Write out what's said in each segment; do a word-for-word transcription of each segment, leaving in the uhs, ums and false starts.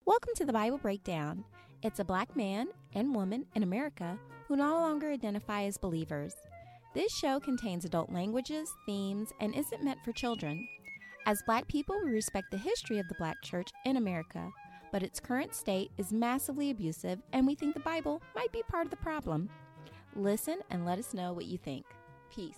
Welcome to the Bible Breakdown. It's a black man and woman in America who no longer identify as believers. This show contains adult languages, themes, and isn't meant for children. As black people, we respect the history of the black church in America, but its current state is massively abusive, and we think the Bible might be part of the problem. Listen and let us know what you think. Peace.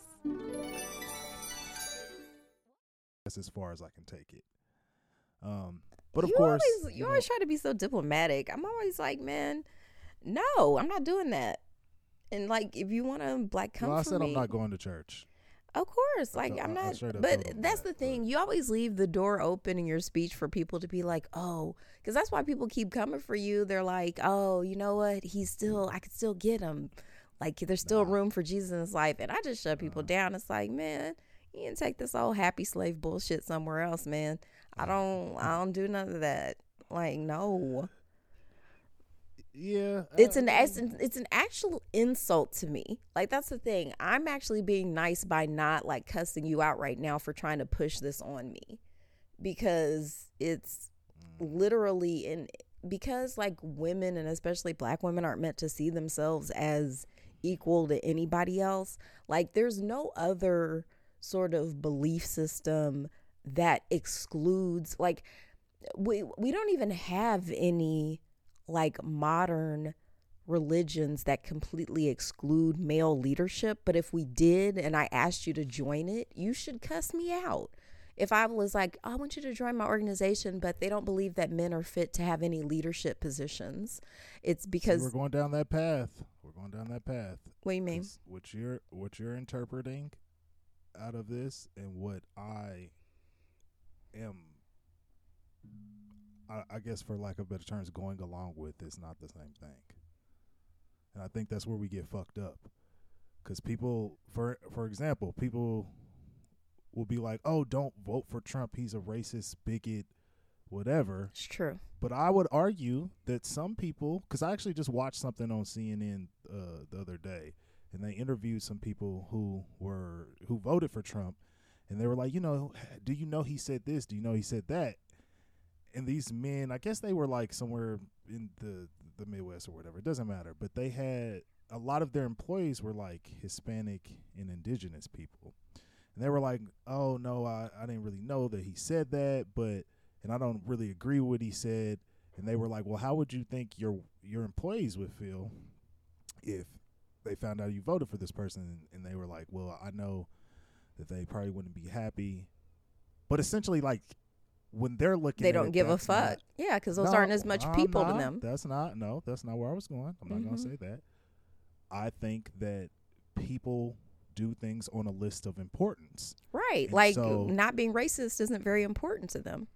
That's as far as I can take it. Um, but of you course, always, you, you always know, try to be so diplomatic. I'm always like, man, no, I'm not doing that. And like, if you want to black come well, I for said me, I'm not going to church. of course, I like told- I'm I- I not. straight up But told him that's that, the thing. but- You always leave the door open in your speech for people to be like, oh, because that's why people keep coming for you. They're like, oh, you know what? He's still, I could still get him. Like there's still Nah. room for Jesus in his life. And I just shut people Nah. down. It's like, man, you can take this old happy slave bullshit somewhere else, man. I don't, I don't do none of that. Like, no. Yeah, It's I an mean, it's an, it's an actual insult to me. Like that's the thing. I'm actually being nice by not like cussing you out right now for trying to push this on me, because it's literally in because like women and especially black women aren't meant to see themselves as equal to anybody else. Like there's no other sort of belief system that excludes, like we we don't even have any like modern religions that completely exclude male leadership. But if we did and I asked you to join it, you should cuss me out. If I was like, oh, I want you to join my organization, but they don't believe that men are fit to have any leadership positions, it's see, because we're going down that path. We're going down that path. what do you mean? 'Cause What you're what you're interpreting out of this and what I am, I, I guess for lack of better terms, going along with is not the same thing. And I think that's where we get fucked up. Because people, for for example, people will be like, oh, don't vote for Trump. He's a racist, bigot, whatever. It's true. But I would argue that some people, because I actually just watched something on C N N uh, the other day, and they interviewed some people who were who voted for Trump, and they were like, you know, do you know he said this? Do you know he said that? And these men, I guess they were like somewhere in the the Midwest or whatever. It doesn't matter. But they had a lot of their employees were like Hispanic and indigenous people. And they were like, oh, no, I, I didn't really know that he said that, but and I don't really agree with what he said. And they were like, well, how would you think your your employees would feel if they found out you voted for this person? And they were like, well, I know that they probably wouldn't be happy. But essentially, like, when they're looking They at don't it, give a that's fuck. not- Yeah, because those No, aren't as much I'm people not. to them. That's not, no, that's not where I was going. I'm not going to Mhm. say that. I think that people do things on a list of importance. Right. And Like so- not being racist isn't very important to them.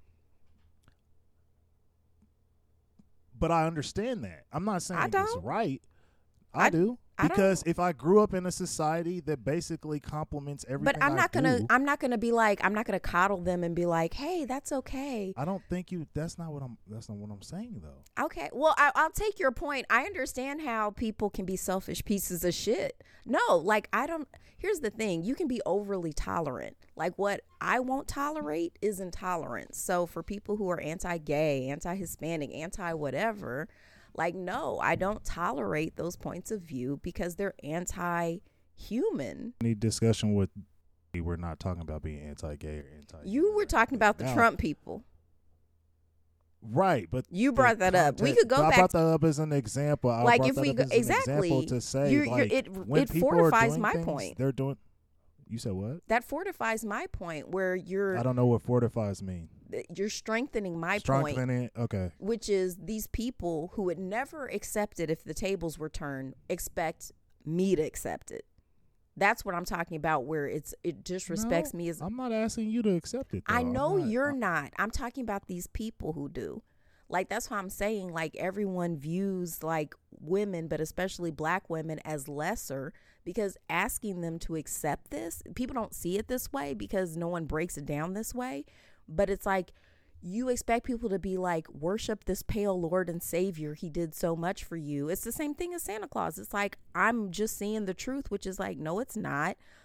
But I understand that. I'm not saying I it's don't. right. I, I- do. I Because don't. if I grew up in a society that basically compliments everything But I'm I not gonna do, I'm not gonna be like I'm not gonna coddle them and be like, hey, that's okay. I don't think you that's not what I'm that's not what I'm saying though. Okay. Well, I, I'll take your point. I understand how people can be selfish pieces of shit. No, like I don't. Here's the thing: you can be overly tolerant. Like what I won't tolerate is intolerance. So for people who are anti-gay, anti-Hispanic, anti-whatever, like no, I don't tolerate those points of view because they're anti-human. Any discussion with we're not talking about being anti-gay or anti You were talking about the Now- Trump people. Right, but You the brought that up. We context- could go I back brought that up as an example. I Like, brought if that we up go- as an exactly. example to say, You're- you're- like, it- when it people are fortifies doing my things, point. They're doing. You said what? That fortifies my point where you're I don't know what fortifies mean. you're strengthening my point, Strengthening. Okay. which is these people who would never accept it if the tables were turned expect me to accept it. That's what I'm talking about, where it's it disrespects No, me as I'm not asking you to accept it. Though. I I'm know not- you're I- not. I'm talking about these people who do. Like that's why I'm saying like everyone views like women, but especially black women, as lesser, because asking them to accept this, people don't see it this way because no one breaks it down this way. But it's like you expect people to be like, worship this pale Lord and Savior. He did so much for you. It's the same thing as Santa Claus. It's like, I'm just seeing the truth, which is like, no, it's not.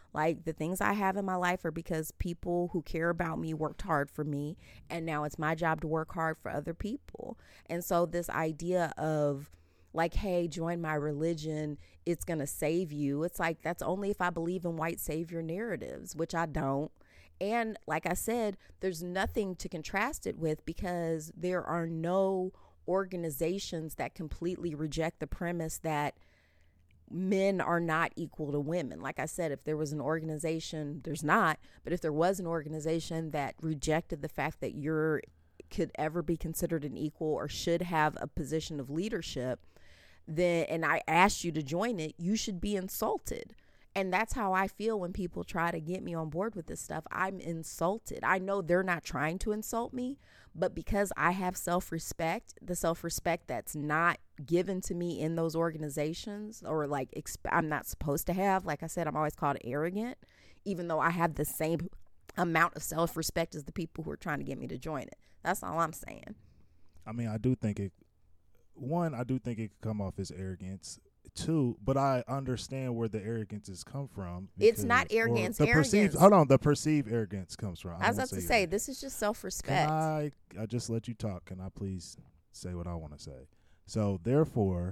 Like, the things I have in my life are because people who care about me worked hard for me, and now it's my job to work hard for other people. And so this idea of like, hey, join my religion, it's going to save you. It's like, that's only if I believe in white savior narratives, which I don't. And like I said, there's nothing to contrast it with because there are no organizations that completely reject the premise that men are not equal to women. Like I said, if there was an organization, there's not, but if there was an organization that rejected the fact that you're could ever be considered an equal or should have a position of leadership, then and I asked you to join it, you should be insulted. And that's how I feel when people try to get me on board with this stuff. I'm insulted. I know they're not trying to insult me, but because I have self-respect, the self-respect that's not given to me in those organizations, or like exp- I'm not supposed to have, like I said, I'm always called arrogant, even though I have the same amount of self-respect as the people who are trying to get me to join it. That's all I'm saying. I mean, I do think it, one, I do think it could come off as arrogance. Two, but I understand where the arrogance has come from. Because, it's not arrogance. The arrogance. Perceived, hold on, the perceived arrogance comes from. I, I was about to say, this is just self-respect. Can I, I just let you talk. Can I please say what I want to say? So, therefore,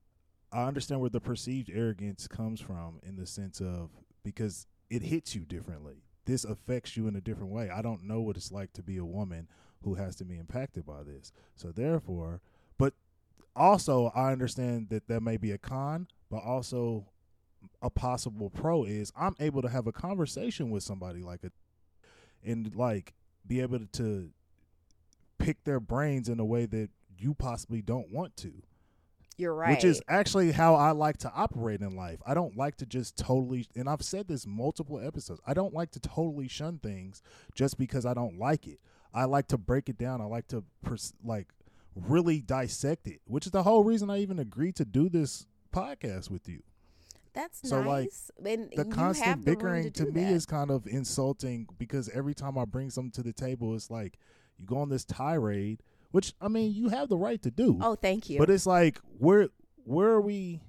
I understand where the perceived arrogance comes from in the sense of, because it hits you differently. This affects you in a different way. I don't know what it's like to be a woman who has to be impacted by this. So, therefore, but also, I understand that that may be a con, but also a possible pro is I'm able to have a conversation with somebody like a, and like be able to pick their brains in a way that you possibly don't want to. You're right. Which is actually how I like to operate in life. I don't like to just totally, and I've said this multiple episodes, I don't like to totally shun things just because I don't like it. I like to break it down. I like to pers- like. really dissect it, which is the whole reason I even agreed to do this podcast with you. That's so nice. Like and the constant the bickering to, to me that. is kind of insulting because every time I bring something to the table, it's like you go on this tirade, which I mean you have the right to do. Oh, thank you. But it's like where where are we?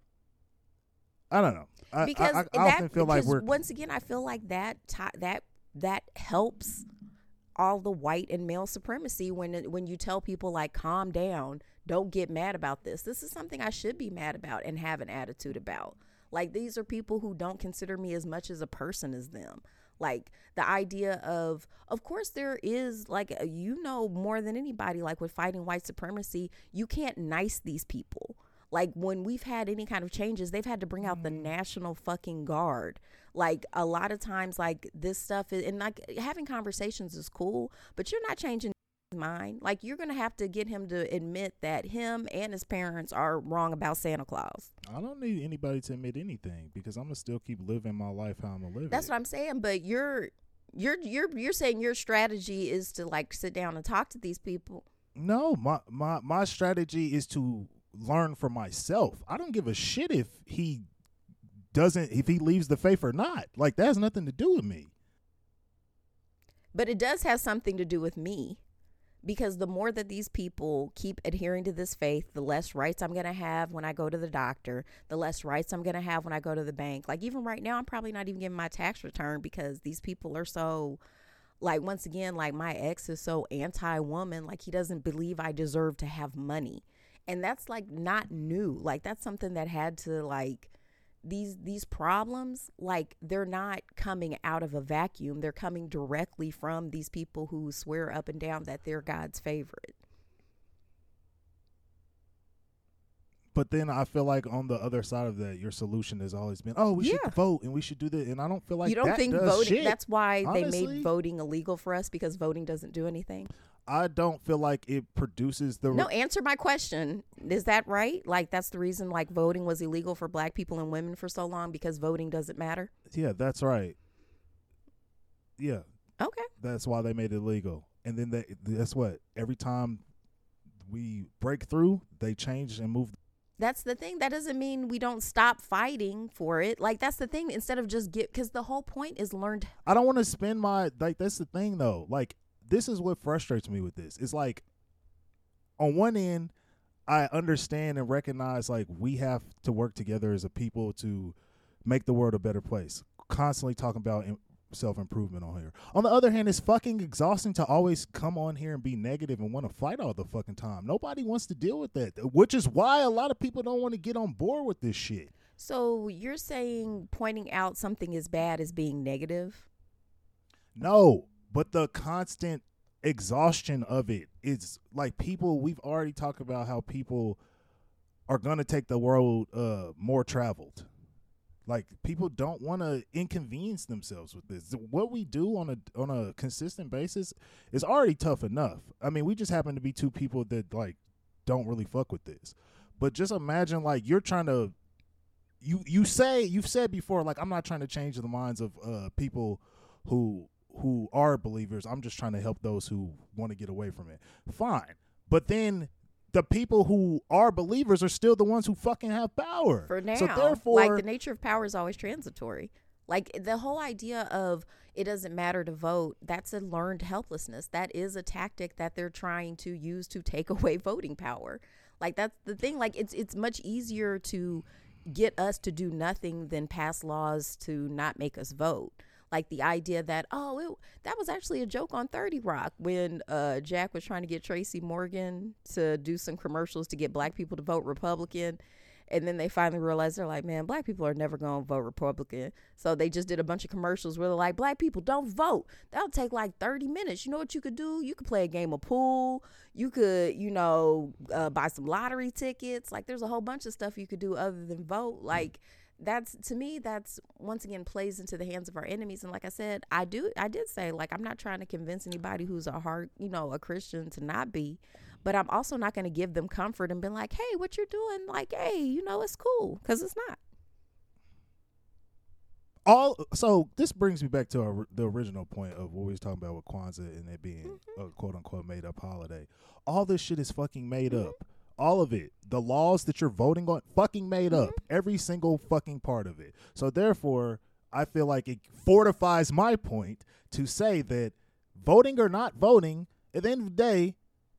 I don't know. I, because I, I, I that, often feel like we're once again I feel like that t- that that helps all the white and male supremacy when it, when you tell people like calm down, don't get mad about this. This is something I should be mad about and have an attitude about. Like, these are people who don't consider me as much as a person as them. Like, the idea of of course there is, like, you know more than anybody, like with fighting white supremacy, you can't nice these people. Like, when we've had any kind of changes, they've had to bring out the National fucking Guard. Like, a lot of times, like, this stuff is, and like having conversations is cool, but you're not changing his mind. Like, you're going to have to get him to admit that him and his parents are wrong about Santa Claus. I don't need anybody to admit anything because I'm going to still keep living my life how I'm going to live That's it. what I'm saying. But you're, you're, you're, you're saying your strategy is to, like, sit down and talk to these people. No, my, my, my strategy is to learn for myself. I don't give a shit if he doesn't, if he leaves the faith or not. Like, that has nothing to do with me. But it does have something to do with me, because the more that these people keep adhering to this faith, the less rights I'm going to have when I go to the doctor, the less rights I'm going to have when I go to the bank. Like, even right now, I'm probably not even getting my tax return because these people are so, like, once again, like, my ex is so anti-woman. Like, he doesn't believe I deserve to have money. And that's, like, not new. Like, that's something that had to, like, these these problems, like, they're not coming out of a vacuum. They're coming directly from these people who swear up and down that they're God's favorite. But then I feel like on the other side of that, your solution has always been, oh, we Yeah. should vote and we should do that. And I don't feel like you don't that think does voting, shit. that's why Honestly, they made voting illegal for us, because voting doesn't do anything? I don't feel like it produces the... No, answer my question. Is that right? Like, that's the reason, like, voting was illegal for black people and women for so long, because voting doesn't matter? Yeah, that's right. Yeah. Okay. That's why they made it illegal. And then they, that's what, every time we break through, they change and move. That's the thing. That doesn't mean we don't stop fighting for it. Like, that's the thing. Instead of just get, because the whole point is learned. I don't want to spend my, like, that's the thing though. Like, this is what frustrates me with this. It's like, on one end, I understand and recognize, like, we have to work together as a people to make the world a better place. constantly talking about im- self-improvement on here. On the other hand, it's fucking exhausting to always come on here and be negative and want to fight all the fucking time. Nobody wants to deal with that, which is why a lot of people don't want to get on board with this shit. So you're saying pointing out something is bad is being negative? No, but the constant exhaustion of it is like people, we've already talked about how people are going to take the world uh, more traveled. Like, people don't want to inconvenience themselves with this. What we do on a on a consistent basis is already tough enough. I mean, we just happen to be two people that, like, don't really fuck with this. But just imagine, like, you're trying to, you you say, you've said before, like, I'm not trying to change the minds of uh, people who who are believers. I'm just trying to help those who want to get away from it. Fine. But then the people who are believers are still the ones who fucking have power. For now, so therefore, like, the nature of power is always transitory. Like, the whole idea of it doesn't matter to vote, that's a learned helplessness. That is a tactic that they're trying to use to take away voting power. Like, that's the thing. Like, it's it's much easier to get us to do nothing than pass laws to not make us vote. Like, the idea that, oh, it, that was actually a joke on thirty Rock when uh, Jack was trying to get Tracy Morgan to do some commercials to get black people to vote Republican. And then they finally realized, they're like, man, black people are never going to vote Republican. So they just did a bunch of commercials where they're like, black people, don't vote. That'll take like thirty minutes. You know what you could do? You could play a game of pool. You could, you know, uh, buy some lottery tickets. Like, there's a whole bunch of stuff you could do other than vote. Like, that's, to me, that's once again plays into the hands of our enemies. And like I said, I do, I did say, like, I'm not trying to convince anybody who's a hard, you know, a Christian to not be, but I'm also not going to give them comfort and be like, hey, what you're doing? Like, hey, you know, it's cool, because it's not. All so this brings me back to our, the original point of what we was talking about with Kwanzaa and it being mm-hmm. a quote unquote made up holiday. All this shit is fucking made mm-hmm. up. All of it. The laws that you're voting on, fucking made mm-hmm. up. Every single fucking part of it. So therefore, I feel like it fortifies my point to say that voting or not voting, at the end of the day,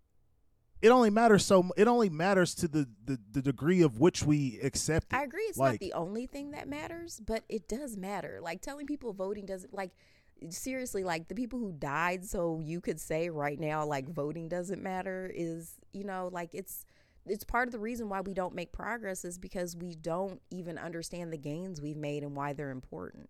it only matters so it only matters to the, the, the degree of which we accept it. I agree. It's like, not the only thing that matters, but it does matter. Like, telling people voting doesn't, like, seriously, like, the people who died so you could say right now, like, voting doesn't matter is, you know, like, it's it's part of the reason why we don't make progress is because we don't even understand the gains we've made and why they're important.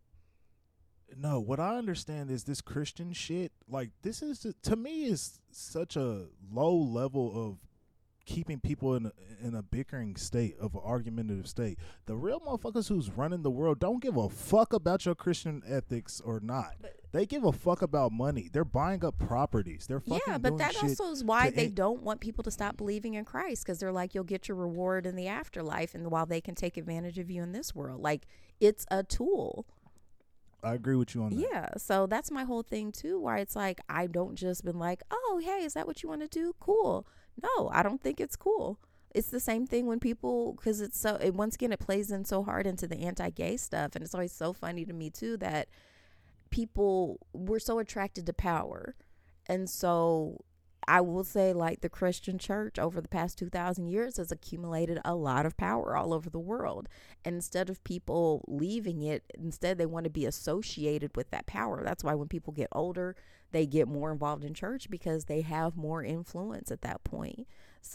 No, what I understand is this Christian shit, like, this is, to me, is such a low level of keeping people in a, in a bickering state, of an argumentative state. The real motherfuckers who's running the world don't give a fuck about your Christian ethics or not. But they give a fuck about money. They're buying up properties. They're fucking yeah, but doing that shit also is why they end- don't want people to stop believing in Christ, because they're like, you'll get your reward in the afterlife, and while they can take advantage of you in this world, like, it's a tool. I agree with you on that. Yeah, so that's my whole thing too, where it's like, I don't just been like, oh, hey, is that what you want to do? Cool. No, I don't think it's cool. It's the same thing when people, because it's so, it, once again, it plays in so hard into the anti-gay stuff. And it's always so funny to me too that people, we're so attracted to power. And so I will say, like, the Christian church over the past two thousand years has accumulated a lot of power all over the world. And instead of people leaving it, instead they want to be associated with that power. That's why when people get older, they get more involved in church, because they have more influence at that point.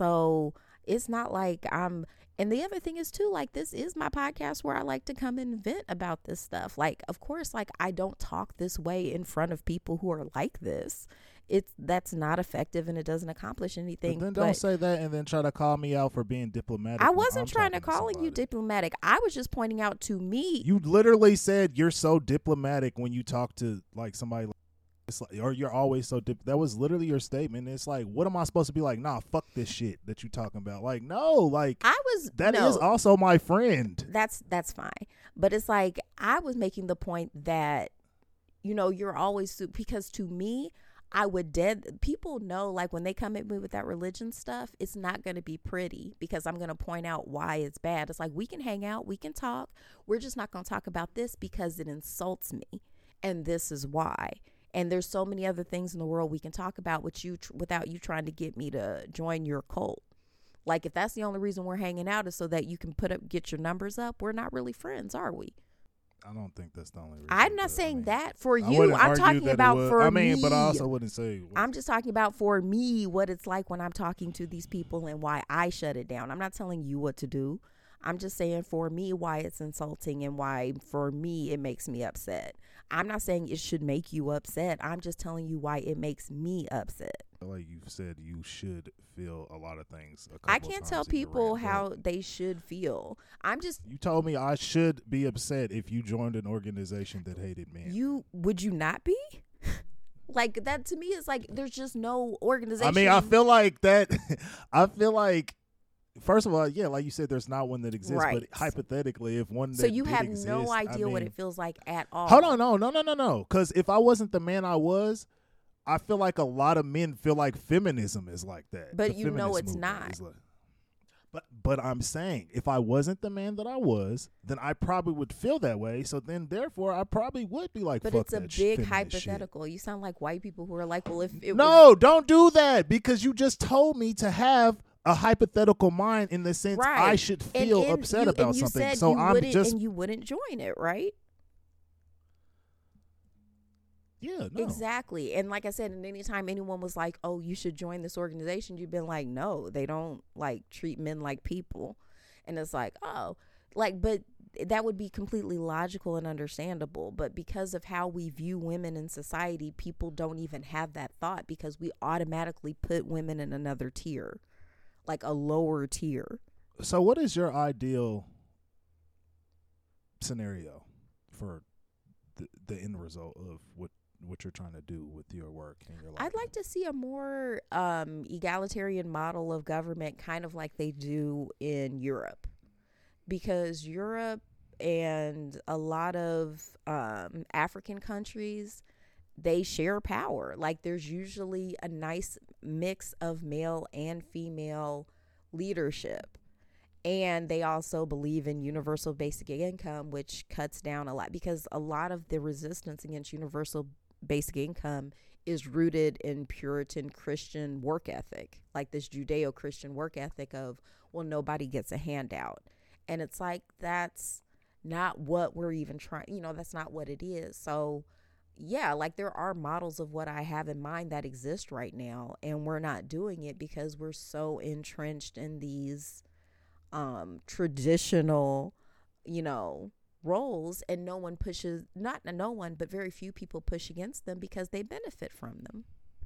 So it's not like I'm, and the other thing is too, like, this is my podcast where I like to come and vent about this stuff. Like, of course, like, I don't talk this way in front of people who are like this. It's that's not effective and it doesn't accomplish anything. But then don't but say that and then try to call me out for being diplomatic. I wasn't I'm trying to talking call you diplomatic. I was just pointing out to me. You literally said you're so diplomatic when you talk to, like, somebody, like, it's like, or you're always so dip. That was literally your statement. It's like, what am I supposed to be like? Nah, fuck this shit that you talking about. Like, no, like, I was that no, is also my friend. That's that's fine. But it's like, I was making the point that, you know, you're always, because to me, I would dead people know, like, when they come at me with that religion stuff, it's not going to be pretty, because I'm going to point out why it's bad. It's like, we can hang out, we can talk. We're just not going to talk about this because it insults me. And this is why. And there's so many other things in the world we can talk about with you tr- without you trying to get me to join your cult. Like, if that's the only reason we're hanging out is so that you can put up, get your numbers up, we're not really friends, are we? I don't think that's the only reason. I'm not but, saying I mean, that for I you. wouldn't I'm argue talking that it about would- for I mean, me. but I also wouldn't say. I'm just talking about for me what it's like when I'm talking to these people and why I shut it down. I'm not telling you what to do. I'm just saying for me why it's insulting and why for me it makes me upset. I'm not saying it should make you upset. I'm just telling you why it makes me upset. Like you've said, you should feel a lot of things. A I couple can't times tell in your people rant, but how they should feel. I'm just You told me I should be upset if you joined an organization that hated men. you would you not be? Like that to me is like there's just no organization. I mean, I feel like that. I feel like, first of all, yeah, like you said, there's not one that exists. Right. But hypothetically, if one So that you did have exist, no I idea what mean- it feels like at all. Hold on, no, no, no, no, no. Because if I wasn't the man I was, I feel like a lot of men feel like feminism is like that. But The you know feminist it's movement not. is like- but but I'm saying, if I wasn't the man that I was, then I probably would feel that way. So then, therefore, I probably would be like, But fuck it's a that sh- big feminist shit. hypothetical. You sound like white people who are like, well, if it was No, don't do that, because you just told me to have a hypothetical mind in the sense right, I should And- feel and upset you, about and you something. Said So you I'm wouldn't, just and you wouldn't join it, right? yeah, no. Exactly. And like I said, and anytime anyone was like, "Oh, you should join this organization," you've been like, "No, they don't like treat men like people," and it's like, oh, like, but that would be completely logical and understandable. But because of how we view women in society, people don't even have that thought because we automatically put women in another tier, like a lower tier. So what is your ideal scenario for the, the end result of what what you're trying to do with your work and your life? I'd like to see a more um, egalitarian model of government, kind of like they do in Europe, because Europe and a lot of um, African countries, they share power. Like there's usually a nice mix of male and female leadership. And they also believe in universal basic income, which cuts down a lot, because a lot of the resistance against universal basic income is rooted in Puritan Christian work ethic, like this Judeo-Christian work ethic of, well, nobody gets a handout. And it's like, that's not what we're even trying, you know, that's not what it is. So yeah, like there are models of what I have in mind that exist right now, and we're not doing it because we're so entrenched in these um, traditional, you know, roles, and no one pushes, not no one, but very few people push against them because they benefit from them.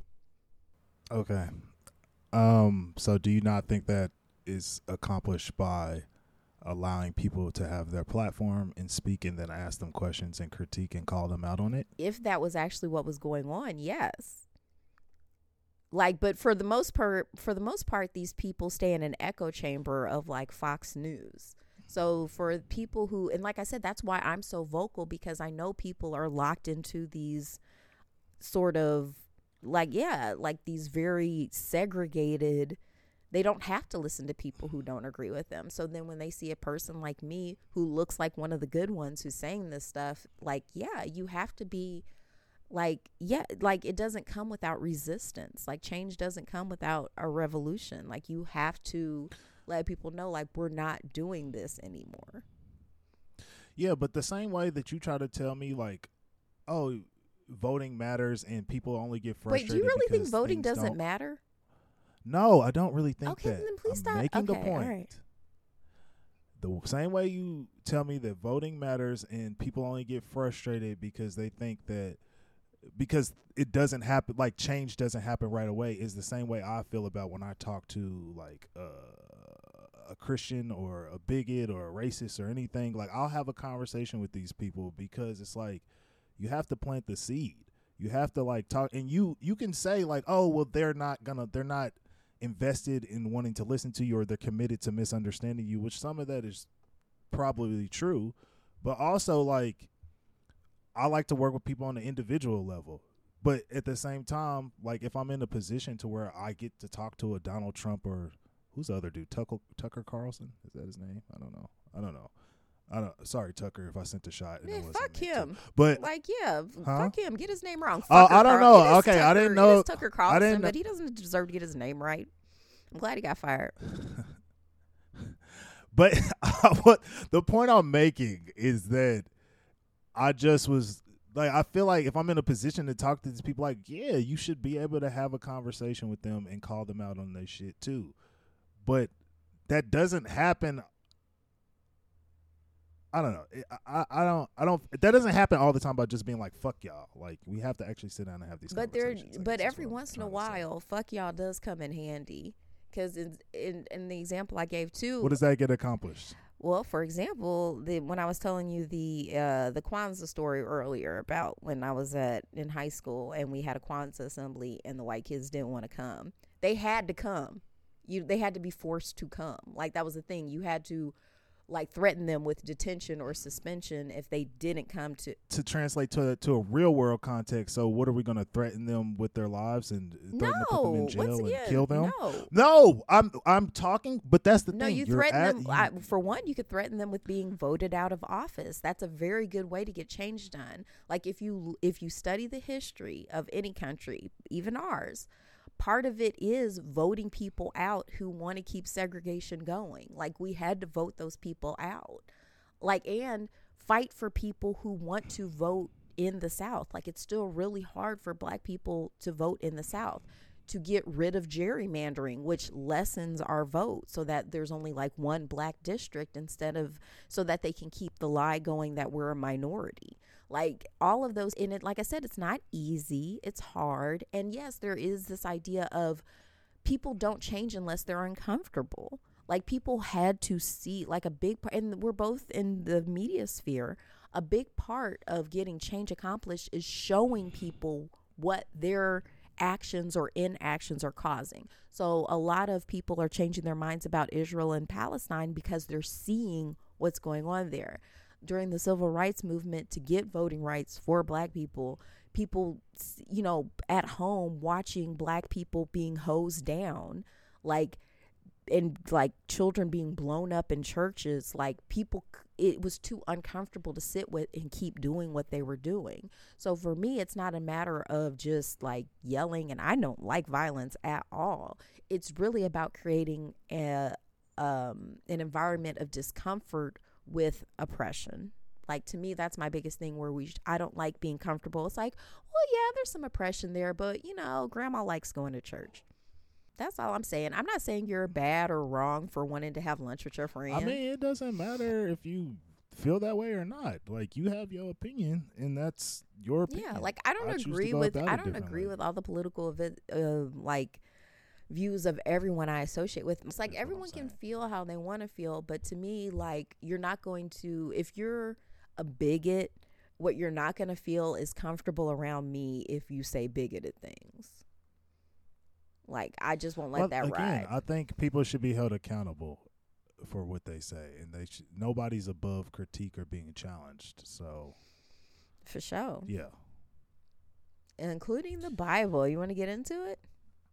Okay. Um. So do you not think that is accomplished by allowing people to have their platform and speak and then ask them questions and critique and call them out on it? If that was actually what was going on, yes. Like, but for the most part, for the most part, these people stay in an echo chamber of like Fox News. So for people who, and like I said, that's why I'm so vocal, because I know people are locked into these sort of like, yeah, like these very segregated, they don't have to listen to people who don't agree with them. So then when they see a person like me who looks like one of the good ones who's saying this stuff, like, yeah, you have to be like, yeah, like it doesn't come without resistance. Like change doesn't come without a revolution. Like you have to let people know, like, we're not doing this anymore. Yeah, but the same way that you try to tell me, like, oh, voting matters and people only get Wait, frustrated. do you really think because voting things doesn't don't- matter? No, I don't really think Okay, that. then please I'm stop. making Okay, a point. all right. The same way you tell me that voting matters and people only get frustrated because they think that because it doesn't happen, like change doesn't happen right away, is the same way I feel about when I talk to like uh, a Christian or a bigot or a racist or anything. Like I'll have a conversation with these people because it's like you have to plant the seed. You have to like talk, and you you can say like, oh well, they're not gonna they're not invested in wanting to listen to you, or they're committed to misunderstanding you, which some of that is probably true, but also like I like to work with people on the individual level. But at the same time, like if I'm in a position to where I get to talk to a Donald Trump or who's the other dude, Tucker Tucker Carlson, is that his name? I don't know. I don't know. I don't. Sorry, Tucker, if I sent a shot. And Yeah, it wasn't fuck meant to. him. But Like, yeah, Huh? fuck him. Get his name wrong. Oh, Fucker I don't Carl- know. it is Okay, I Tucker- didn't know- It is Tucker Carlson, didn't know- but he doesn't deserve to get his name right. I'm glad he got fired. But what the point I'm making is that I just was like, I feel like if I'm in a position to talk to these people, like, yeah, you should be able to have a conversation with them and call them out on their shit too. But that doesn't happen. I don't know. I, I don't. I don't. That doesn't happen all the time by just being like, "Fuck y'all." Like, we have to actually sit down and have these. But there, conversations. but every once in a while, "fuck y'all" does come in handy. Because in, in in the example I gave too, what does that get accomplished? Well, for example, the when I was telling you the uh, the Kwanzaa story earlier about when I was at in high school and we had a Kwanzaa assembly and the white kids didn't want to come, they had to come. You they had to be forced to come. Like that was the thing. You had to like threaten them with detention or suspension if they didn't come to to translate to to a real world context. So what are we going to threaten them with their lives and threaten no, to put them in jail again, and kill them? No, no, I'm I'm talking, but that's the no, thing. you You're threaten at, them. you, I, for one, you could threaten them with being voted out of office. That's a very good way to get change done. Like if you if you study the history of any country, even ours, part of it is voting people out who want to keep segregation going. Like we had to vote those people out. Like, and fight for people who want to vote in the South. Like it's still really hard for black people to vote in the South, to get rid of gerrymandering, which lessens our vote so that there's only like one black district instead of, so that they can keep the lie going that we're a minority. Like all of those in it, like I said, it's not easy. It's hard. And yes, there is this idea of people don't change unless they're uncomfortable. Like people had to see like a big part, and we're both in the media sphere. A big part of getting change accomplished is showing people what their actions or inactions are causing. So a lot of people are changing their minds about Israel and Palestine because they're seeing what's going on there. During the civil rights movement to get voting rights for black people, people, you know, at home watching black people being hosed down, like, and like children being blown up in churches, like people, it was too uncomfortable to sit with and keep doing what they were doing. So for me, it's not a matter of just like yelling, and I don't like violence at all. It's really about creating a, um, an environment of discomfort with oppression. Like to me, that's my biggest thing where we, I don't like being comfortable. It's like, well, yeah, there's some oppression there, but you know, grandma likes going to church. That's all I'm saying. I'm not saying you're bad or wrong for wanting to have lunch with your friend. I mean, it doesn't matter if you feel that way or not. Like you have your opinion, and that's your opinion. Yeah, like I don't I agree with. I don't agree with all the political event, uh, like views of everyone I associate with. It's like that's everyone can feel how they want to feel, but to me, like you're not going to. If you're a bigot, what you're not going to feel is comfortable around me if you say bigoted things. Like, I just won't let well, that again, ride. I think people should be held accountable for what they say, and they should, nobody's above critique or being challenged. So, for sure, yeah, including the Bible. You want to get into it?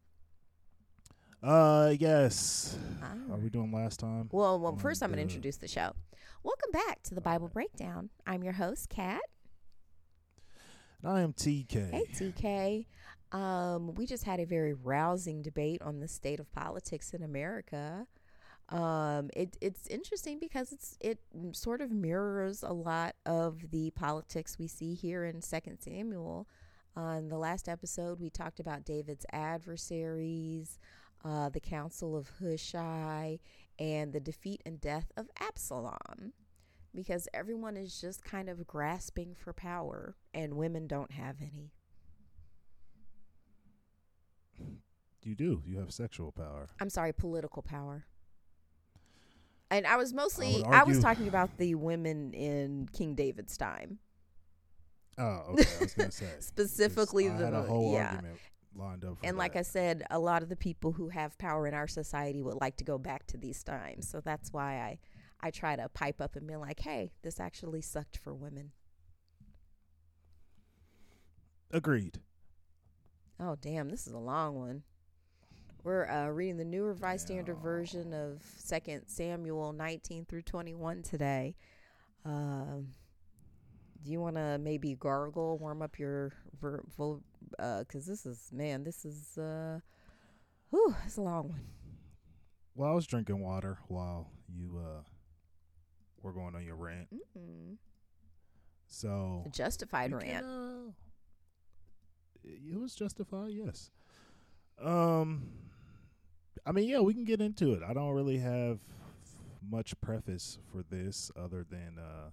Uh, yes. Oh. Are we doing last time? Well, well, first I'm going to introduce the show. Welcome back to the Bible Breakdown. I'm your host, Kat. And I am T K. Hey, T K. Um, we just had a very rousing debate on the state of politics in America. Um, it, it's interesting because it's it sort of mirrors a lot of the politics we see here in Second Samuel. Uh, in the last episode, we talked about David's adversaries, uh, the council of Hushai, and the defeat and death of Absalom. Because everyone is just kind of grasping for power, and women don't have any. You do. You have sexual power. I'm sorry, political power. And I was mostly, I, I was talking about the women in King David's time. Oh, okay. I was going to say. Specifically, I the had a whole yeah. argument lined up for And that. like I said, a lot of the people who have power in our society would like to go back to these times. So that's why I, I try to pipe up and be like, hey, this actually sucked for women. Agreed. Oh, damn. This is a long one. We're uh, reading the New Revised Damn. Standard Version of Second Samuel nineteen through twenty-one today. Um, do you want to maybe gargle, warm up your ver- vo- uh, cause this is, man, this is, uh, whew, it's a long one. Well, I was drinking water while you uh were going on your rant. Mm-mm. So A justified you rant. can, uh, it was justified, yes. Um, I mean, yeah, we can get into it. I don't really have much preface for this other than, uh,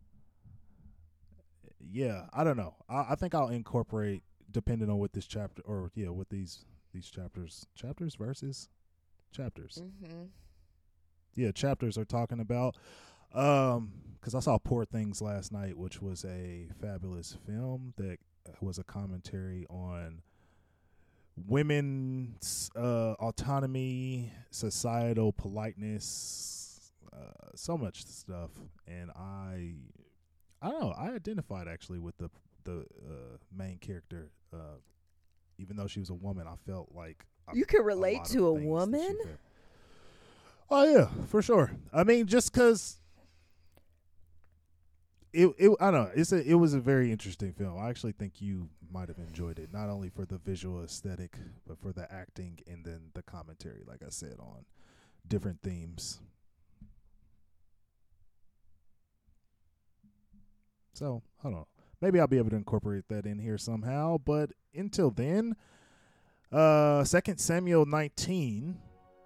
yeah, I don't know. I, I think I'll incorporate, depending on what this chapter, or yeah, what these these chapters, chapters, verses, chapters. Mm-hmm. Yeah, chapters are talking about. Um, because I saw Poor Things last night, which was a fabulous film that was a commentary on women's uh, autonomy, societal politeness, uh, so much stuff. And I, I don't know, I identified actually with the the uh, main character. Uh, even though she was a woman, I felt like I, You can a relate lot to of a things that she woman? felt. Oh yeah, for sure. I mean, just because it, it, I don't know. It's a, it was a very interesting film. I actually think you might have enjoyed it, not only for the visual aesthetic, but for the acting and then the commentary. Like I said, on different themes. So hold on. Maybe I'll be able to incorporate that in here somehow. But until then, uh, Second Samuel nineteen.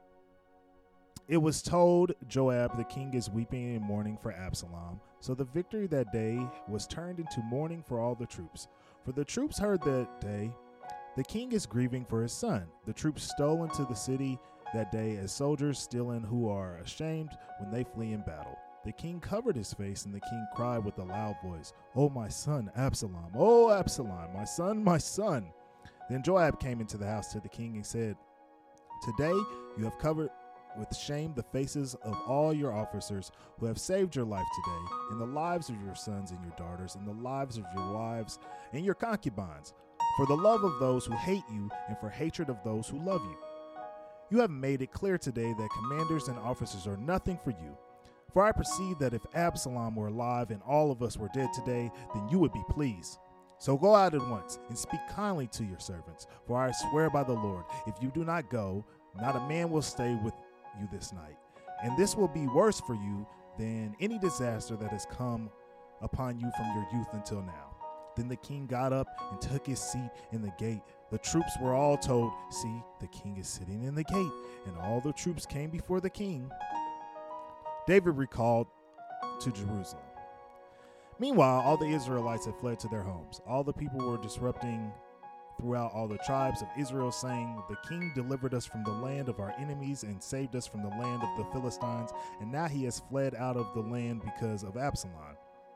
It was told Joab the king is weeping and mourning for Absalom. So the victory that day was turned into mourning for all the troops. For the troops heard that day, the king is grieving for his son. The troops stole into the city that day as soldiers steal in who are ashamed when they flee in battle. The king covered his face, and the king cried with a loud voice, "Oh, my son, Absalom! Oh, Absalom, my son, my son!" Then Joab came into the house to the king and said, "Today you have covered with shame the faces of all your officers who have saved your life today, and the lives of your sons and your daughters, and the lives of your wives and your concubines, for the love of those who hate you and for hatred of those who love you. You have made it clear today that commanders and officers are nothing for you. For I perceive that if Absalom were alive and all of us were dead today, then you would be pleased. So go out at once and speak kindly to your servants, for I swear by the Lord, if you do not go, not a man will stay with you this night, and this will be worse for you than any disaster that has come upon you from your youth until now." Then the king got up and took his seat in the gate. The troops were all told, "See, the king is sitting in the gate," and all the troops came before the king. David recalled to Jerusalem. Meanwhile, all the Israelites had fled to their homes. All the people were disrupting throughout all the tribes of Israel, saying, "The king delivered us from the land of our enemies and saved us from the land of the Philistines, and now he has fled out of the land because of Absalom.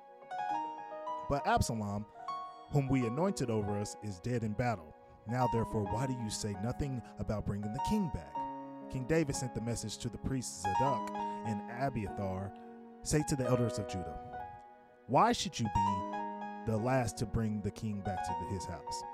But Absalom, whom we anointed over us, is dead in battle. Now therefore, why do you say nothing about bringing the king back?" King David sent the message to the priests Zadok and Abiathar, "Say to the elders of Judah, why should you be the last to bring the king back to the, his house?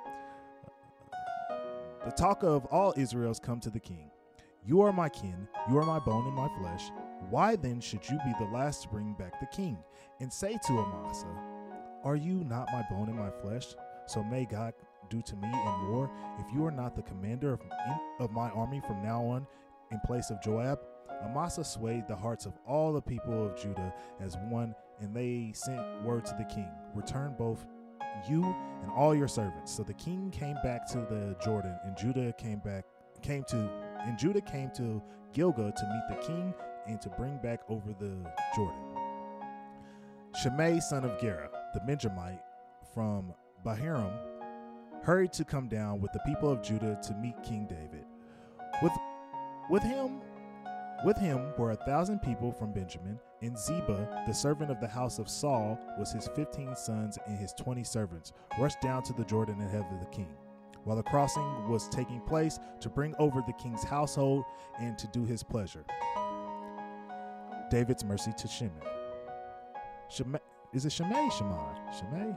The talk of all Israel has come to the king. You are my kin, you are my bone and my flesh. Why then should you be the last to bring back the king? And say to Amasa, are you not my bone and my flesh? So may God do to me and more, if you are not the commander of, in, of my army from now on in place of Joab." Amasa swayed the hearts of all the people of Judah as one, and they sent word to the king, "Return both you and all your servants." So the king came back to the Jordan, and Judah came back came to and Judah came to Gilgal to meet the king and to bring back over the Jordan. Shimei, son of Gera, the Benjamite from Bahurim, hurried to come down with the people of Judah to meet King David. With with him With him were a thousand people from Benjamin, and Ziba, the servant of the house of Saul, with his fifteen sons and his twenty servants, rushed down to the Jordan ahead of the king, while the crossing was taking place, to bring over the king's household and to do his pleasure. David's mercy to Shimei. Shimei is it Shimei? Shimei? Shimei?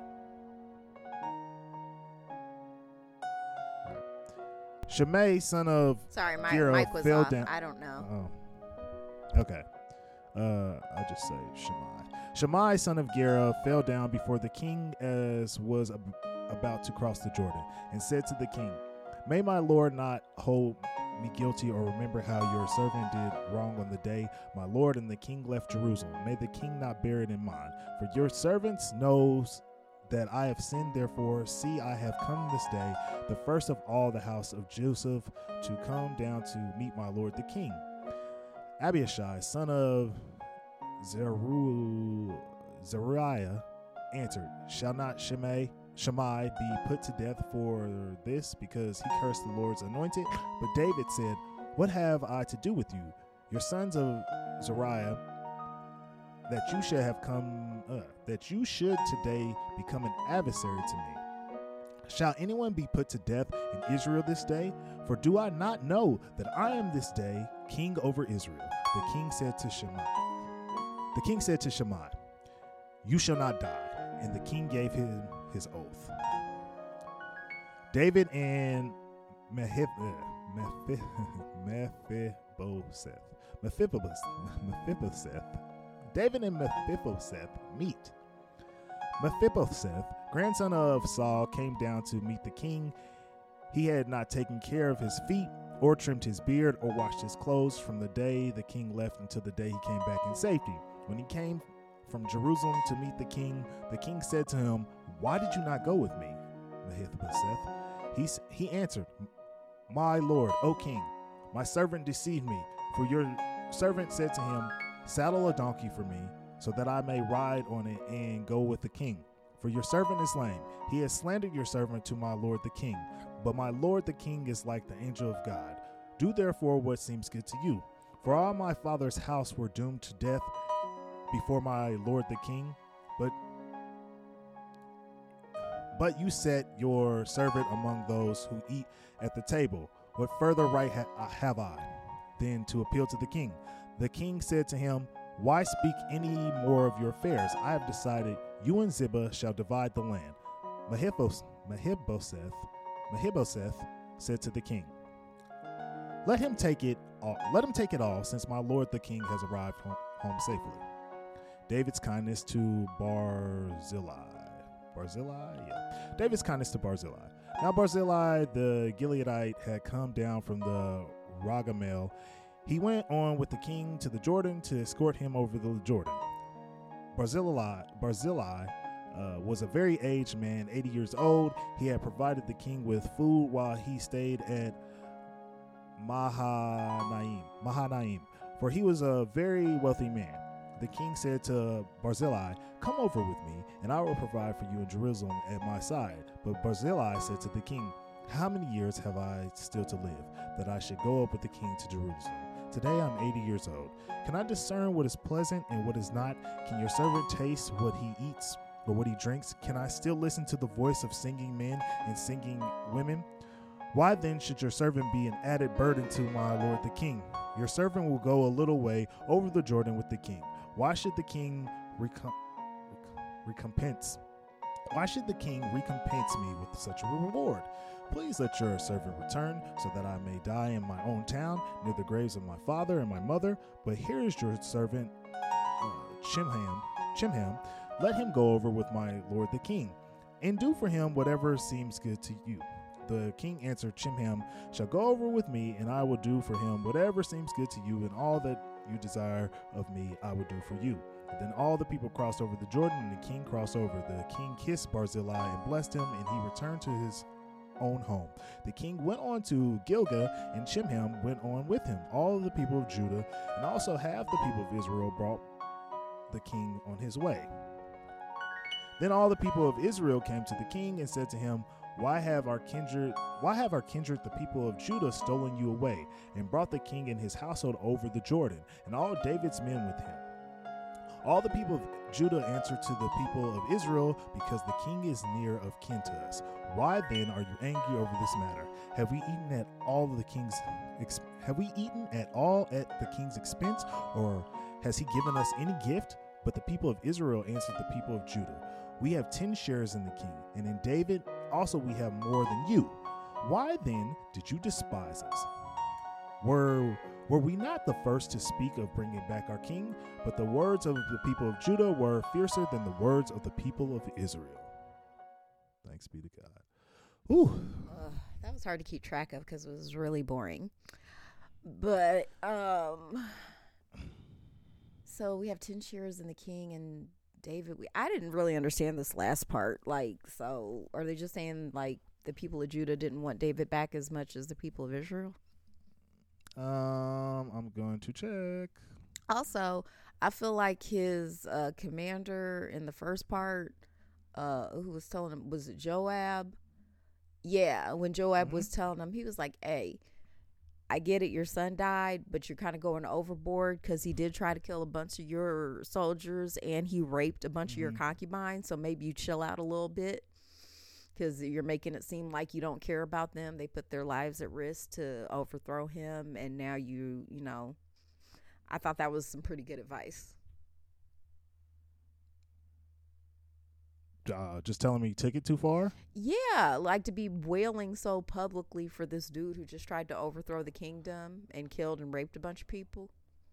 Shimei, son of Sorry, my Gera, mic was fell off. down. I don't know. Oh. Okay. Uh, I'll just say Shimei. Shimei, son of Gera, fell down before the king as was ab- about to cross the Jordan, and said to the king, "May my lord not hold me guilty or remember how your servant did wrong on the day my Lord and the king left Jerusalem. May the king not bear it in mind. For your servants knows that I have sinned, therefore, see, I have come this day, the first of all the house of Joseph, to come down to meet my Lord the king. Abishai, son of Zeru, Zeruiah, answered, Shall not Shimei, Shammai be put to death for this, because he cursed the Lord's anointed? But David said, What have I to do with you, your sons of Zeruiah, that you should have come, uh, that you should today become an adversary to me? Shall anyone be put to death in Israel this day? For do I not know that I am this day king over Israel? The king said to Shammai, the king said to Shammai, You shall not die. And the king gave him his oath. David and Mephib- Mephib- Mephibosheth, Mephibosheth, Mephibosheth, David and Mephibosheth meet. Mephibosheth, grandson of Saul, came down to meet the king. He had not taken care of his feet, or trimmed his beard, or washed his clothes from the day the king left until the day he came back in safety. When he came from Jerusalem to meet the king, the king said to him, Why did you not go with me, Mephibosheth? He, he answered, My lord, O king, my servant deceived me, for your servant said to him, Saddle a donkey for me, so that I may ride on it and go with the king. For your servant is lame. He has slandered your servant to my lord the king. But my lord the king is like the angel of God. Do therefore what seems good to you. For all my father's house were doomed to death before my lord the king, but but you set your servant among those who eat at the table. What further right ha- have I than to appeal to the king? The king said to him, Why speak any more of your affairs? I have decided you and Ziba shall divide the land. Mephibosheth, Mephibosheth, Mephibosheth said to the king, Let him take it all. Let him take it all, since my lord the king has arrived home, home safely. David's kindness to Barzillai. Barzillai? Yeah. David's kindness to Barzillai. Now Barzillai the Gileadite had come down from the Rogamel. He went on with the king to the Jordan to escort him over the Jordan. Barzillai, Barzillai uh, was a very aged man, eighty years old. He had provided the king with food while he stayed at Mahanaim, Mahanaim, for he was a very wealthy man. The king said to Barzillai, Come over with me, and I will provide for you in Jerusalem at my side. But Barzillai said to the king, How many years have I still to live, that I should go up with the king to Jerusalem? Today I'm eighty years old. Can I discern what is pleasant and what is not? Can your servant taste what he eats or what he drinks? Can I still listen to the voice of singing men and singing women? Why then should your servant be an added burden to my lord the king? Your servant will go a little way over the Jordan with the king. Why should the king recom- recompense? Why should the king recompense me with such a reward? Please let your servant return, so that I may die in my own town, near the graves of my father and my mother. But here is your servant uh, Chimham. Chimham, let him go over with my lord the king, and do for him whatever seems good to you. The king answered, Chimham shall go over with me, and I will do for him whatever seems good to you, and all that you desire of me I will do for you. Then all the people crossed over the Jordan, and the king crossed over. The king kissed Barzillai and blessed him, and he returned to his own home. The king went on to Gilgal, and Chimham went on with him. All of the people of Judah, and also half the people of Israel, brought the king on his way. Then all the people of Israel came to the king and said to him, Why have our kindred, why have our kindred, the people of Judah, stolen you away, and brought the king and his household over the Jordan, and all David's men with him? All the people of Judah answered to the people of Israel, Because the king is near of kin to us. Why then are you angry over this matter? Have we eaten at all the king's ex- have we eaten at all at the king's expense, or has he given us any gift? But the people of Israel answered the people of Judah, We have ten shares in the king, and in David also we have more than you. Why then did you despise us? Were were we not the first to speak of bringing back our king? But the words of the people of Judah were fiercer than the words of the people of Israel. Thanks be to God. Ooh. Uh, that was hard to keep track of because it was really boring. But um, so we have ten shearers and the king and David. We I didn't really understand this last part. Like, so are they just saying like the people of Judah didn't want David back as much as the people of Israel? Um, I'm going to check. Also, I feel like his uh, commander in the first part, uh, who was telling him, was it Joab? Yeah, when Joab mm-hmm. was telling him, he was like, hey, I get it, your son died, but you're kind of going overboard because he did try to kill a bunch of your soldiers and he raped a bunch mm-hmm. of your concubines, so maybe you chill out a little bit because you're making it seem like you don't care about them. They put their lives at risk to overthrow him, and now you, you know, I thought that was some pretty good advice. Uh, just telling me you took it too far? Yeah, like to be wailing so publicly for this dude who just tried to overthrow the kingdom and killed and raped a bunch of people.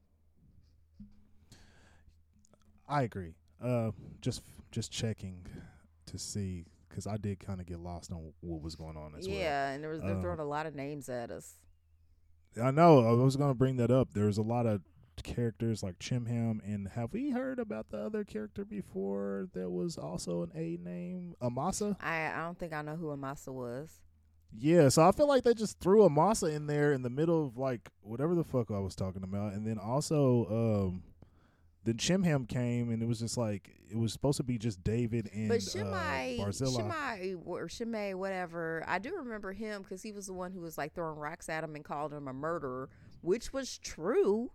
I agree. Uh, just just checking to see, because I did kind of get lost on what was going on as yeah, well. Yeah, and there was they're um, throwing a lot of names at us. I know. I was going to bring that up. There's a lot of characters like Chimham, and have we heard about the other character before that was also an A name, Amasa? I, I don't think I know who Amasa was. Yeah, so I feel like they just threw Amasa in there in the middle of like whatever the fuck I was talking about, and then also um then Chimham came, and it was just like it was supposed to be just David and but Shimei, uh, Barzillai. Shimei or Shimei, whatever. I do remember him because he was the one who was like throwing rocks at him and called him a murderer, which was true.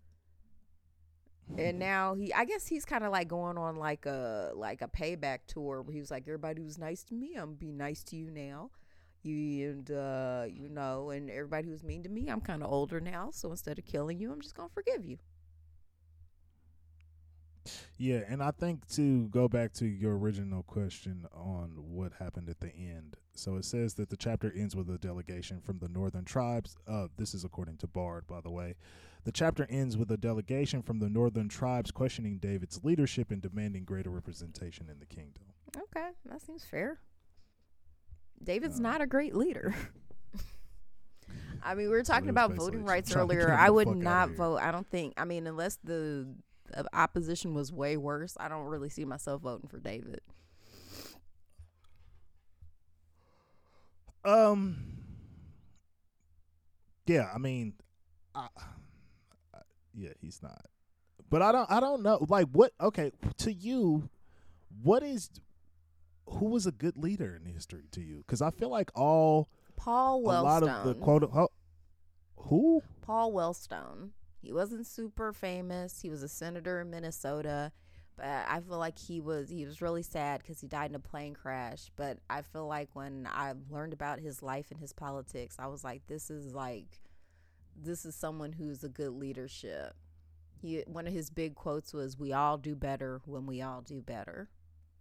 And now he, I guess he's kind of like going on like a like a payback tour where he was like, everybody who's nice to me, I'm gonna be nice to you now. You and uh, you know, and everybody who's mean to me, I'm kind of older now, so instead of killing you, I'm just gonna forgive you. Yeah, and I think to go back to your original question on what happened at the end. So it says that the chapter ends with a delegation from the northern tribes. Uh, this is according to Bard, by the way. The chapter ends with a delegation from the northern tribes questioning David's leadership and demanding greater representation in the kingdom. Okay, that seems fair. David's Uh, not a great leader. I mean, we were talking So about basically voting just rights trying to earlier. get him I the would fuck outta not here. vote. I don't think, I mean, unless the, the opposition was way worse, I don't really see myself voting for David. Um. Yeah, I mean, I, I, yeah, he's not. But I don't. I don't know. Like, what? Okay, to you, what is? Who was a good leader in history to you? Because I feel like all Paul Wellstone. a lot of the quote. Huh, who? Paul Wellstone. He wasn't super famous. He was a senator in Minnesota, but I feel like he was he was really sad because he died in a plane crash. But I feel like when I learned about his life and his politics, I was like, this is like, this is someone who's a good leadership. He one of his big quotes was, "We all do better when we all do better."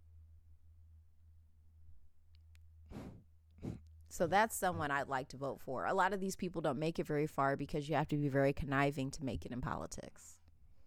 So that's someone I'd like to vote for. A lot of these people don't make it very far because you have to be very conniving to make it in politics.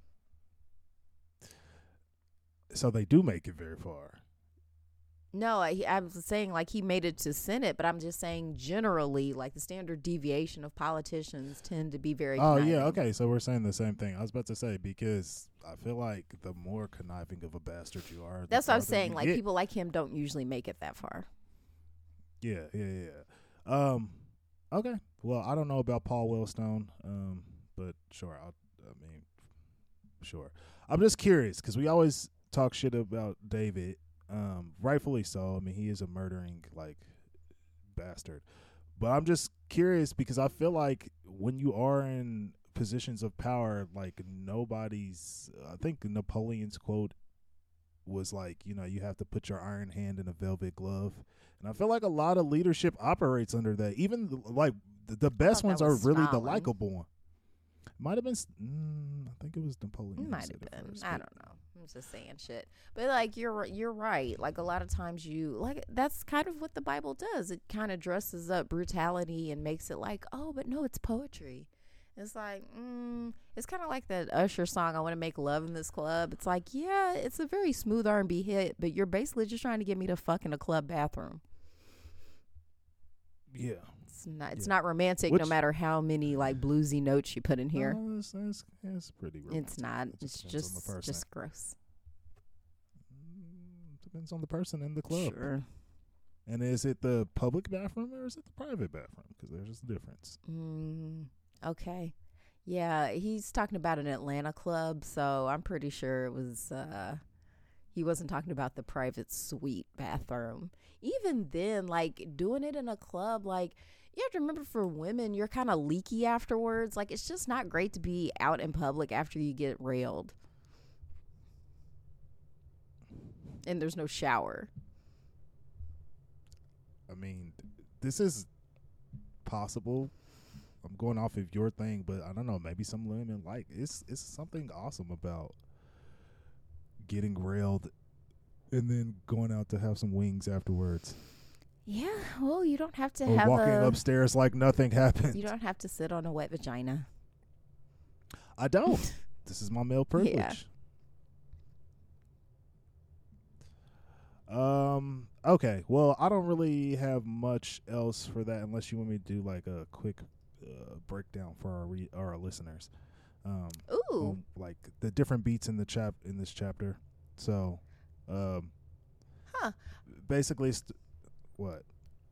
So they do make it very far. No, I, I was saying like he made it to Senate, but I'm just saying generally, like the standard deviation of politicians tend to be very Oh, conniving. yeah, okay, so we're saying the same thing. I was about to say, because I feel like the more conniving of a bastard you are, the That's what I'm farther saying. you Like get. people like him don't usually make it that far. Yeah, yeah, yeah. Um, okay. Well, I don't know about Paul Wellstone, um, but sure. I'll, I mean, sure. I'm just curious because we always talk shit about David, um, rightfully so. I mean, he is a murdering like bastard, but I'm just curious because I feel like when you are in positions of power, like nobody's. I think Napoleon's quote was like, you know, you have to put your iron hand in a velvet glove. And I feel like a lot of leadership operates under that. Even like the, the best ones that are was really the Stalin. likable one. Might have been. Mm, I think it was Napoleon. It who might said have it been. first, I but- don't know. I'm just saying shit. But like you're you're right. Like a lot of times you like that's kind of what the Bible does. It kind of dresses up brutality and makes it like, oh, but no, it's poetry. It's like, mm, it's kind of like that Usher song, I Want to Make Love in This Club. It's like, yeah, it's a very smooth R and B hit, but you're basically just trying to get me to fuck in a club bathroom. Yeah. It's not. It's Yeah. not romantic, Which- no matter how many like bluesy notes you put in here. No, it's, it's, it's pretty romantic. It's not. It It's depends on the just person. just gross. Mm, depends on the person in the club. Sure. And is it the public bathroom or is it the private bathroom? Because there's just a difference. Mm, okay. Yeah, he's talking about an Atlanta club, so I'm pretty sure it was. Uh, he wasn't talking about the private suite bathroom. Even then, like doing it in a club, like you have to remember for women, you're kind of leaky afterwards. Like it's just not great to be out in public after you get railed, and there's no shower. I mean, this is possible. I'm going off of your thing, but I don't know. Maybe some women like it's it's something awesome about getting railed and then going out to have some wings afterwards. Yeah, well, you don't have to Or have walking a. upstairs like nothing happened. You don't have to sit on a wet vagina. I don't. This is my male privilege. Yeah. Um. Okay. Well, I don't really have much else for that, unless you want me to do like a quick uh, breakdown for our re- our listeners. Um, Ooh. on, like the different beats in the chap in this chapter. So, um, Huh. basically, st- what?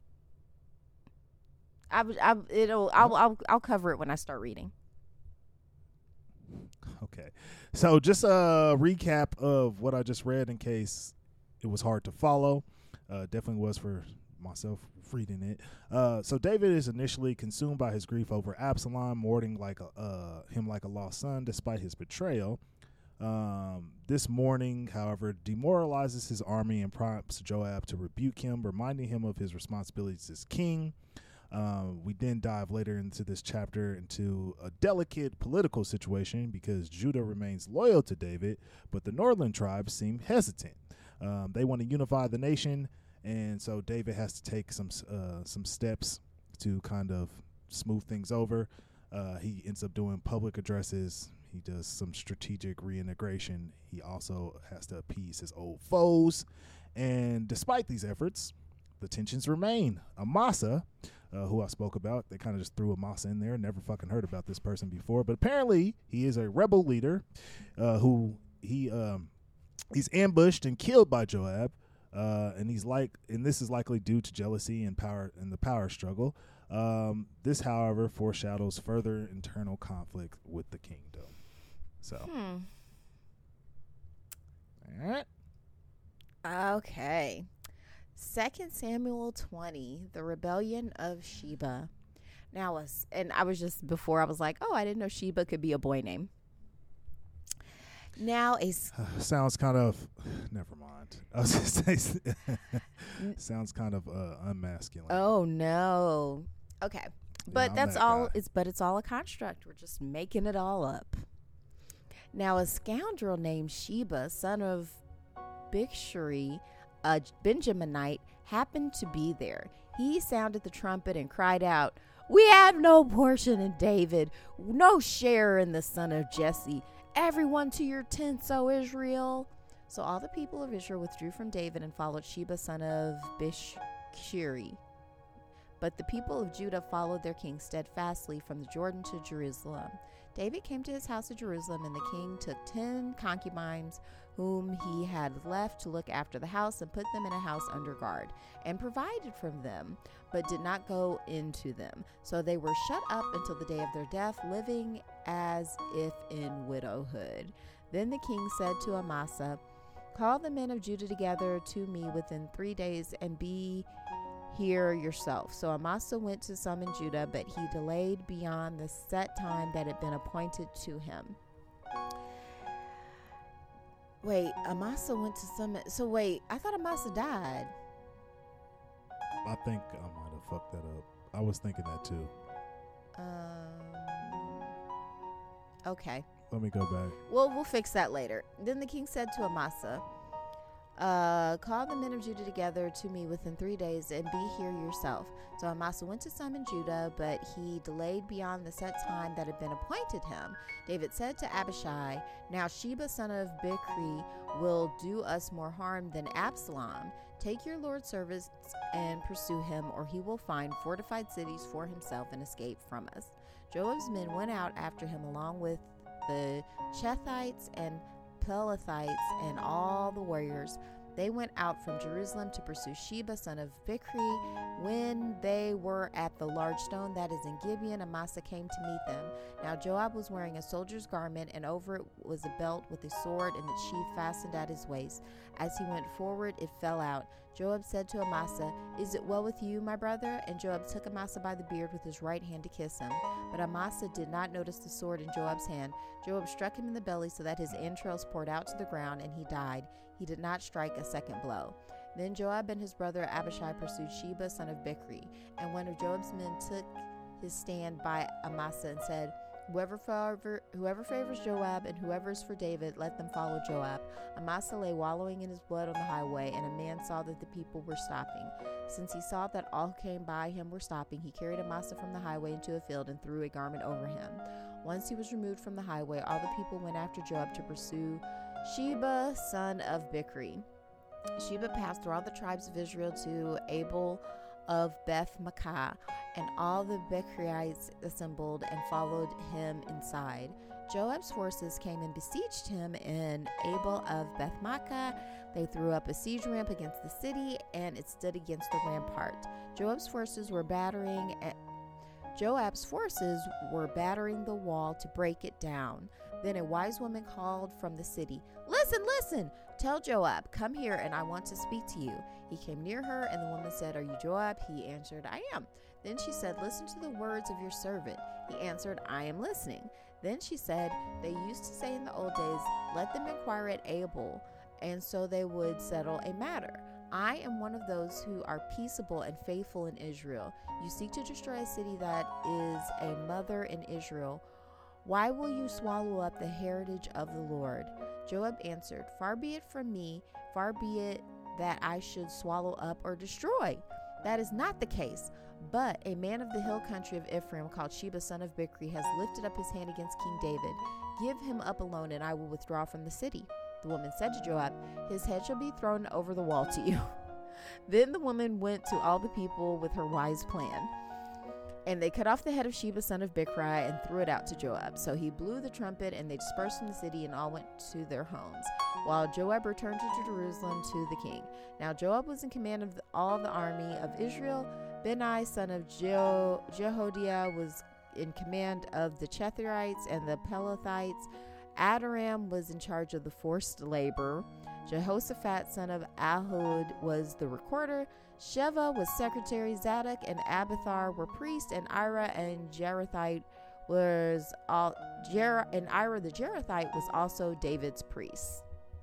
I, would- I, it'll. I'll, I'll. I'll cover it when I start reading. Okay. So just a recap of what I just read in case it was hard to follow. Uh, definitely was for myself reading it. Uh, so David is initially consumed by his grief over Absalom, mourning like a, uh, him like a lost son despite his betrayal. Um, this mourning, however, demoralizes his army and prompts Joab to rebuke him, reminding him of his responsibilities as king. Um, we then dive later into this chapter into a delicate political situation because Judah remains loyal to David, but the northern tribes seem hesitant. Um, they want to unify the nation, and so David has to take some uh, some steps to kind of smooth things over. Uh, he ends up doing public addresses. He does some strategic reintegration. He also has to appease his old foes. And despite these efforts, the tensions remain. Amasa, uh, who I spoke about, they kind of just threw Amasa in there. Never fucking heard about this person before. But apparently he is a rebel leader uh, who he um, he's ambushed and killed by Joab. Uh, and he's like, and this is likely due to jealousy and power and the power struggle. Um, this, however, foreshadows further internal conflict with the kingdom. So, Hmm. all right. Okay. Second Samuel twenty, the rebellion of Sheba. Now, was and I was just before I was like, oh, I didn't know Sheba could be a boy name. Now a s- Sounds kind of, never mind. I was gonna say, sounds kind of uh, unmasculine. oh no. Okay, but I'm that's that all. guy. It's but it's all a construct. We're just making it all up. Now a scoundrel named Sheba, son of Bichri, a Benjaminite, happened to be there. He sounded the trumpet and cried out, "We have no portion in David, no share in the son of Jesse. Everyone to your tents, O Israel." So all the people of Israel withdrew from David and followed Sheba, son of Bichri. But the people of Judah followed their king steadfastly from the Jordan to Jerusalem. David came to his house at Jerusalem, and the king took ten concubines whom he had left to look after the house, and put them in a house under guard, and provided for them, but did not go into them. So they were shut up until the day of their death, living as if in widowhood. Then the king said to Amasa, "Call the men of Judah together to me within three days, and be here yourself." So Amasa went to summon Judah, but he delayed beyond the set time that had been appointed to him. Wait, Amasa went to summon. So wait, I thought Amasa died. I think I might have fucked that up. I was thinking that too. Um. Okay. Let me go back. Well, we'll fix that later. Then the king said to Amasa, uh, "Call the men of Judah together to me within three days, and be here yourself." So Amasa went to summon Judah, but he delayed beyond the set time that had been appointed him. David said to Abishai, "Now Sheba son of Bichri will do us more harm than Absalom." Take your Lord's servants and pursue him, or he will find fortified cities for himself and escape from us. Joab's men went out after him along with the Chethites and Pelethites and all the warriors. They went out from Jerusalem to pursue Sheba, son of Bichri. When they were at the large stone that is in Gibeon, Amasa came to meet them. Now Joab was wearing a soldier's garment, and over it was a belt with a sword and its sheath fastened at his waist. As he went forward, it fell out. Joab said to Amasa, "Is it well with you, my brother?" And Joab took Amasa by the beard with his right hand to kiss him. But Amasa did not notice the sword in Joab's hand. Joab struck him in the belly so that his entrails poured out to the ground, and he died. He did not strike a second blow. Then Joab and his brother Abishai pursued Sheba, son of Bichri. And one of Joab's men took his stand by Amasa and said, Whoever, favor, whoever favors Joab and whoever is for David, let them follow Joab. Amasa lay wallowing in his blood on the highway, and a man saw that the people were stopping. Since he saw that all who came by him were stopping, he carried Amasa from the highway into a field and threw a garment over him. Once he was removed from the highway, all the people went after Joab to pursue Sheba, son of Bichri. Sheba passed through all the tribes of Israel to Abel of Beth Makkah, and all the Bichriites assembled and followed him inside. Joab's forces came and besieged him in Abel of Beth Makkah. They threw up a siege ramp against the city, and it stood against the rampart. Joab's forces were battering at Joab's forces were battering the wall to break it down. Then a wise woman called from the city, Listen, listen! Tell Joab, come here, and I want to speak to you. He came near her, and the woman said, Are you Joab? He answered, I am. Then she said, Listen to the words of your servant. He answered, I am listening. Then she said, They used to say in the old days, Let them inquire at Abel, and so they would settle a matter. I am one of those who are peaceable and faithful in Israel. You seek to destroy a city that is a mother in Israel. Why will you swallow up the heritage of the Lord? Joab answered, Far be it from me, far be it that I should swallow up or destroy. That is not the case. But a man of the hill country of Ephraim called Sheba, son of Bichri, has lifted up his hand against King David. Give him up alone, and I will withdraw from the city. The woman said to Joab, His head shall be thrown over the wall to you. Then the woman went to all the people with her wise plan. And they cut off the head of Sheba, son of Bichri, and threw it out to Joab. So he blew the trumpet, and they dispersed from the city, and all went to their homes, while Joab returned to Jerusalem to the king. Now Joab was in command of the, all the army of Israel. Benai, son of Je- Jehoiada, was in command of the Chethites and the Pelethites. Adoram was in charge of the forced labor. Jehoshaphat, son of Ahud, was the recorder. Sheva was secretary. Zadok and Abiathar were priests, and Ira and Jerathite was all. Jer- and Ira the Jerathite was also David's priest.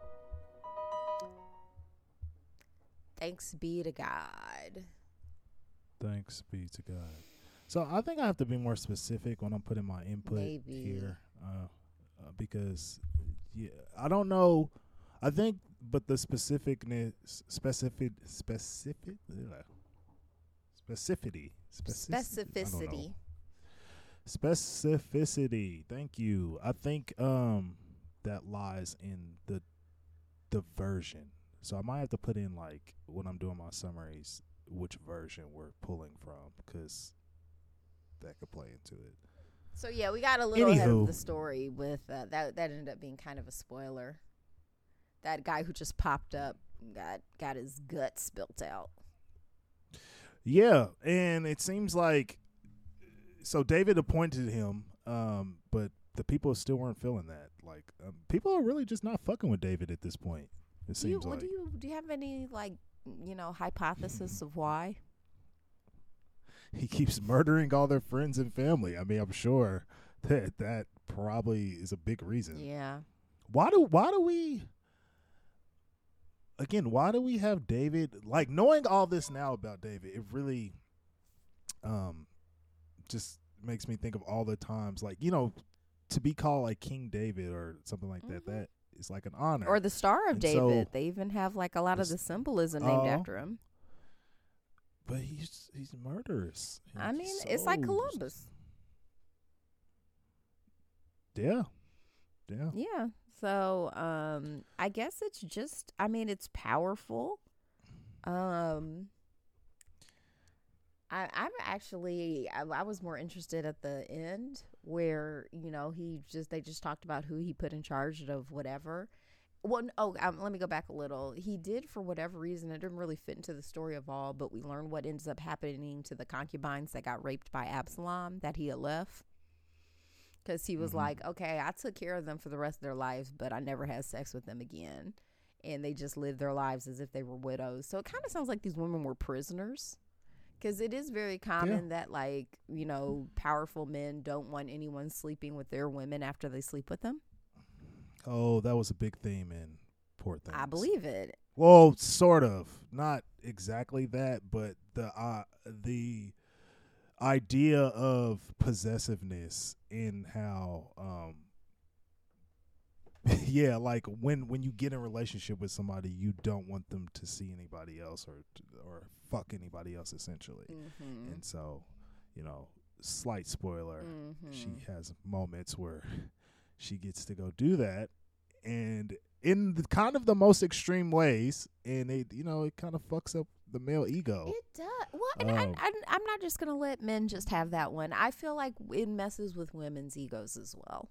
Thanks be to God. Thanks be to God. So I think I have to be more specific when I'm putting my input Maybe. here, uh, uh, because yeah, I don't know. I think, but the specificness, specific, specific, ugh, specificity, specific, Specificity. specificity. Thank you. I think um that lies in the the version. So I might have to put in, like, when I'm doing my summaries, which version we're pulling from, because that could play into it. So yeah, we got a little ahead Anywho. of the story with uh, that. That ended up being kind of a spoiler. That guy who just popped up got got his guts spilt out. Yeah, and it seems like, so David appointed him, um, but the people still weren't feeling that. Like, um, people are really just not fucking with David at this point. It Do you, seems well, like do you do you have any, like, you know, hypothesis of why? he keeps murdering all their friends and family. I mean, I'm sure that that probably is a big reason. Yeah. Why do why do we again, why do we have David, like, knowing all this now about David, it really um just makes me think of all the times, like, you know, to be called like King David or something like that, Mhm. that is like an honor. Or the Star of And David. so- They even have, like, a lot of the the s- symbolism named Oh. after him. But he's he's murderous. I He's mean, it's like so- Columbus. Yeah. Yeah. Yeah. So, um, I guess it's just, I mean, it's powerful. Um, I, I'm actually, I, I was more interested at the end where, you know, he just, they just talked about who he put in charge of whatever. Well, oh, um, let me go back a little. He did, for whatever reason, it didn't really fit into the story of all, but we learned what ends up happening to the concubines that got raped by Absalom that he had left. Because he was mm-hmm. like, okay, I took care of them for the rest of their lives, but I never had sex with them again. And they just lived their lives as if they were widows. So it kind of sounds like these women were prisoners. Because it is very common yeah. that, like, you know, powerful men don't want anyone sleeping with their women after they sleep with them. Oh, that was a big theme in Poor Things. I believe it. Well, sort of. Not exactly that, but the uh, the idea of possessiveness in how, um, yeah, like when, when you get in a relationship with somebody, you don't want them to see anybody else or or fuck anybody else, essentially. Mm-hmm. And so, you know, slight spoiler, mm-hmm. she has moments where she gets to go do that, and in the, kind of the most extreme ways, and it, you know, it kind of fucks up the male ego. It does. Well, and um, I, I, I'm not just gonna let men just have that one. I feel like it messes with women's egos as well.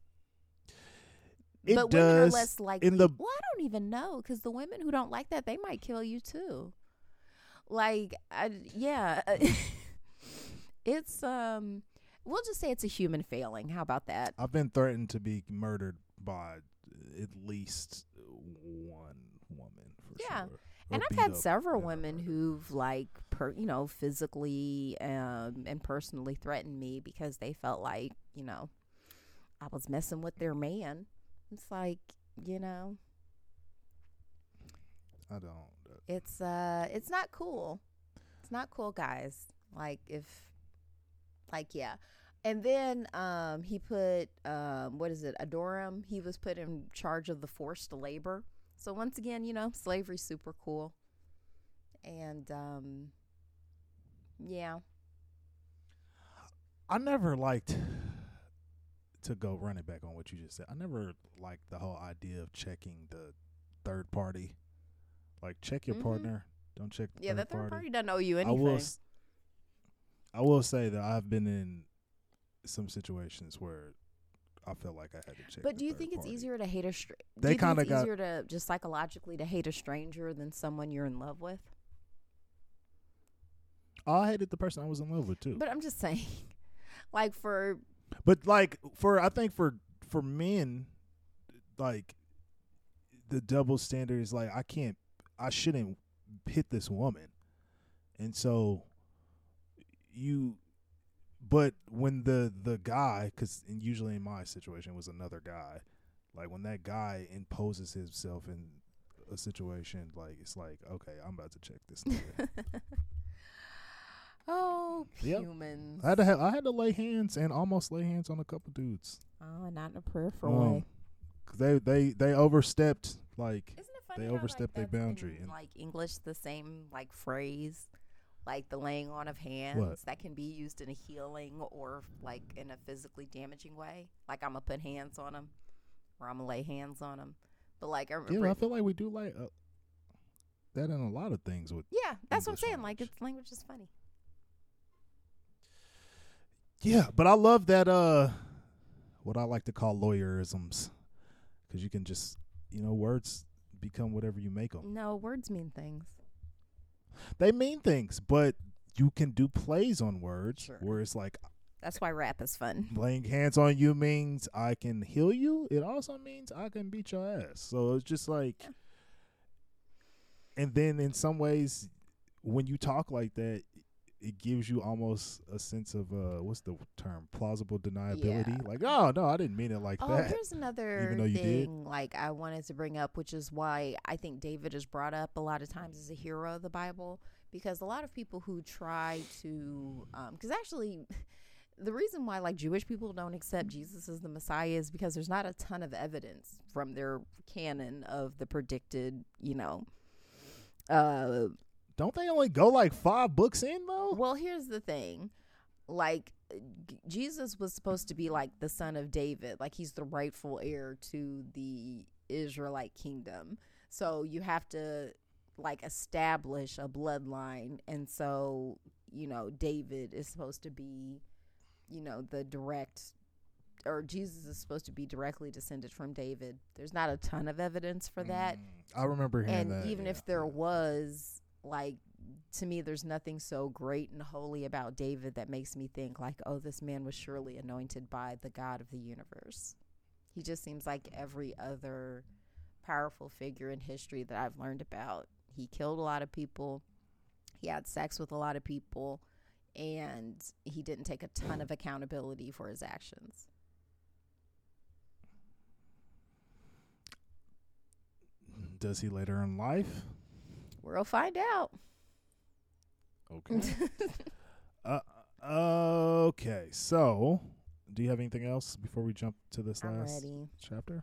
It but does. Women are less likely. In the well, I don't even know, because the women who don't like that, they might kill you too. Like, I, yeah, it's um. We'll just say it's a human failing. How about that? I've been threatened to be murdered by at least one woman, for yeah. sure. And I've had several women who've, like, per, you know, physically um, and personally threatened me because they felt like, you know, I was messing with their man. It's like, you know, I don't. It's uh, it's not cool. It's not cool, guys. Like, if, like, yeah. And then um, he put, um, what is it, Adoram? He was put in charge of the forced labor. So once again, you know, slavery's super cool. And, um, yeah. I never liked, to go running back on what you just said, I never liked the whole idea of checking the third party. Like, check your mm-hmm. partner. Don't check the yeah, third the third party. party doesn't owe you anything. I will, I will say that I've been in some situations where I felt like I had to check. But do you third think it's party. easier to hate a stranger? They kind of got easier to just psychologically to hate a stranger than someone you're in love with? I hated the person I was in love with too. But I'm just saying, like for. But like for I think for for men, like the double standard is like I can't, I shouldn't hit this woman, and so you. But when the, the guy, because usually in my situation it was another guy, like when that guy imposes himself in a situation, like it's like, okay, I'm about to check this nigga. Oh, yep. humans! I had to have, I had to lay hands and almost lay hands on a couple dudes. Oh, not in a prayerful um, way. Cause they they they overstepped like Isn't it funny they how, overstepped like, their that's boundary in, and like English, the same like phrase. Like the laying on of hands what? That can be used in a healing or like in a physically damaging way. Like I'm gonna put hands on them, or I'm gonna lay hands on them. But like, I yeah, I feel like we do like uh, that in a lot of things. With yeah, that's English what I'm saying. language. Like it's language is funny. Yeah, but I love that. Uh, what I like to call lawyerisms, because you can just, you know, words become whatever you make them. No, words mean things. They mean things, but you can do plays on words sure. where it's like. That's why rap is fun. Laying hands on you means I can heal you. It also means I can beat your ass. So it's just like. Yeah. And then in some ways, when you talk like that, it gives you almost a sense of, uh, what's the term? Plausible deniability. Yeah. Like, oh, no, I didn't mean it like oh, that. Oh, here's another even though you thing did. like I wanted to bring up, which is why I think David is brought up a lot of times as a hero of the Bible, because a lot of people who try to, because um, actually the reason why like Jewish people don't accept Jesus as the Messiah is because there's not a ton of evidence from their canon of the predicted, you know, uh, don't they only go like five books in though? Well, here's the thing. Like G- Jesus was supposed to be like the son of David. Like he's the rightful heir to the Israelite kingdom. So you have to like establish a bloodline. And so, you know, David is supposed to be, you know, the direct, or Jesus is supposed to be directly descended from David. There's not a ton of evidence for that. Mm, I remember hearing and that. even yeah, if there yeah. was, like, to me, there's nothing so great and holy about David that makes me think like, oh, this man was surely anointed by the God of the universe. He just seems like every other powerful figure in history that I've learned about. He killed a lot of people. He had sex with a lot of people, and he didn't take a ton of accountability for his actions. Does he later in life? We'll find out. Okay. uh, okay. So, do you have anything else before we jump to this I'm last ready. chapter?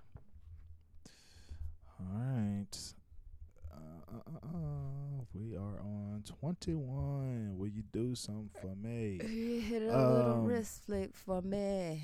All right. Uh, uh, uh, uh, we are on twenty-one. Will you do something for me? Hit a Um, little wrist flick for me.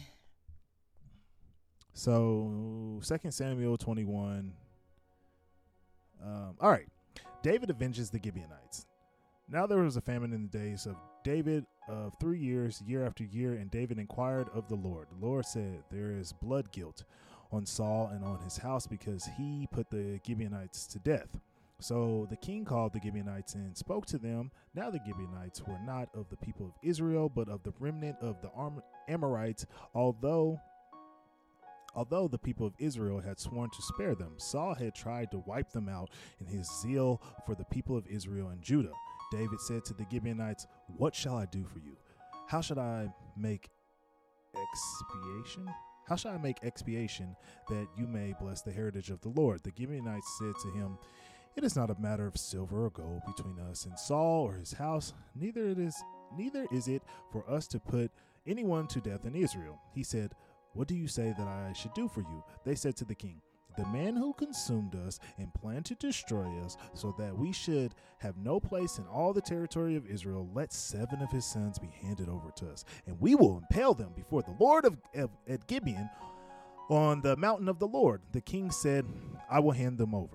So, Second Samuel twenty-one. Um, all right. David avenges the Gibeonites. Now there was a famine in the days of David of three years, year after year, and David inquired of the Lord. The Lord said, there is blood guilt on Saul and on his house because he put the Gibeonites to death. So the king called the Gibeonites and spoke to them. Now the Gibeonites were not of the people of Israel, but of the remnant of the Am- Amorites, although Although the people of Israel had sworn to spare them. Saul had tried to wipe them out in his zeal for the people of Israel and Judah. David said to the Gibeonites, what shall I do for you? How should I make expiation? How shall I make expiation that you may bless the heritage of the Lord? The Gibeonites said to him, it is not a matter of silver or gold between us and Saul or his house. Neither it is, neither is it for us to put anyone to death in Israel. He said, what do you say that I should do for you? They said to the king, the man who consumed us and planned to destroy us so that we should have no place in all the territory of Israel, let seven of his sons be handed over to us, and we will impale them before the Lord of, of at Gibeon on the mountain of the Lord. The king said, I will hand them over.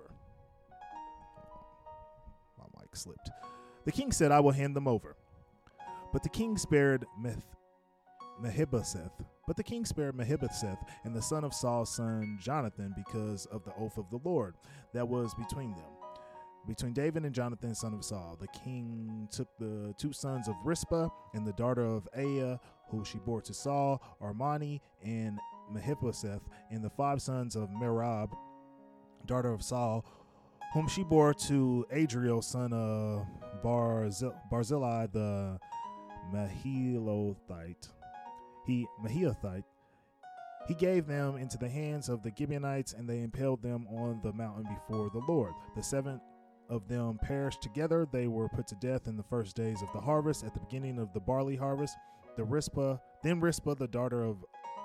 My mic slipped. The king said, I will hand them over. But the king spared Meth- Mephibosheth. But the king spared Mephibosheth and the son of Saul's son Jonathan because of the oath of the Lord that was between them, between David and Jonathan, son of Saul. The king took the two sons of Rizpah and the daughter of Aiah, who she bore to Saul, Armani and Mephibosheth, and the five sons of Merab, daughter of Saul, whom she bore to Adriel, son of Barzi- Barzillai the Mahelothite. He Mahiothite, he gave them into the hands of the Gibeonites, and they impaled them on the mountain before the Lord. The seven of them perished together. They were put to death in the first days of the harvest, at the beginning of the barley harvest. The Rizpah, then Rizpah, the daughter of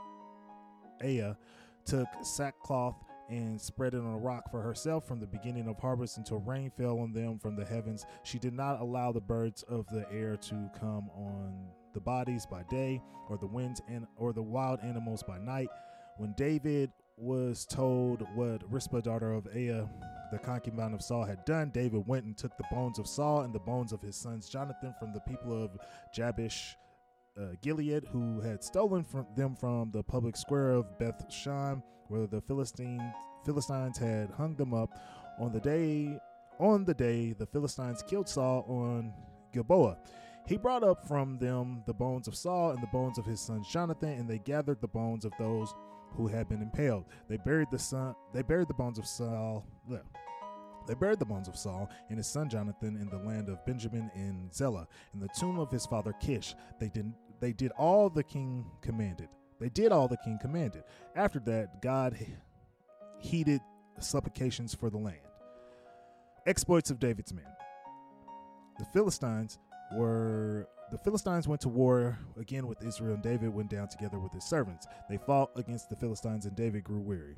Aiah, took sackcloth and spread it on a rock for herself from the beginning of harvest until rain fell on them from the heavens. She did not allow the birds of the air to come on the bodies by day, or the winds and or the wild animals by night. When David was told what Rizpah, daughter of Aiah, the concubine of Saul, had done, David went and took the bones of Saul and the bones of his sons Jonathan from the people of Jabesh uh, Gilead, who had stolen from them from the public square of Beth Shan, where the Philistine Philistines had hung them up. On the day on the day the Philistines killed Saul on Gilboa, he brought up from them the bones of Saul and the bones of his son Jonathan, and they gathered the bones of those who had been impaled. They buried the son. They buried the bones of Saul. Bleh. They buried the bones of Saul and his son Jonathan in the land of Benjamin in Zelah, in the tomb of his father Kish. They did. They did all the king commanded. They did all the king commanded. After that, God heeded supplications for the land. Exploits of David's men. The Philistines were the Philistines went to war again with Israel, and David went down together with his servants. They fought against the Philistines, and David grew weary.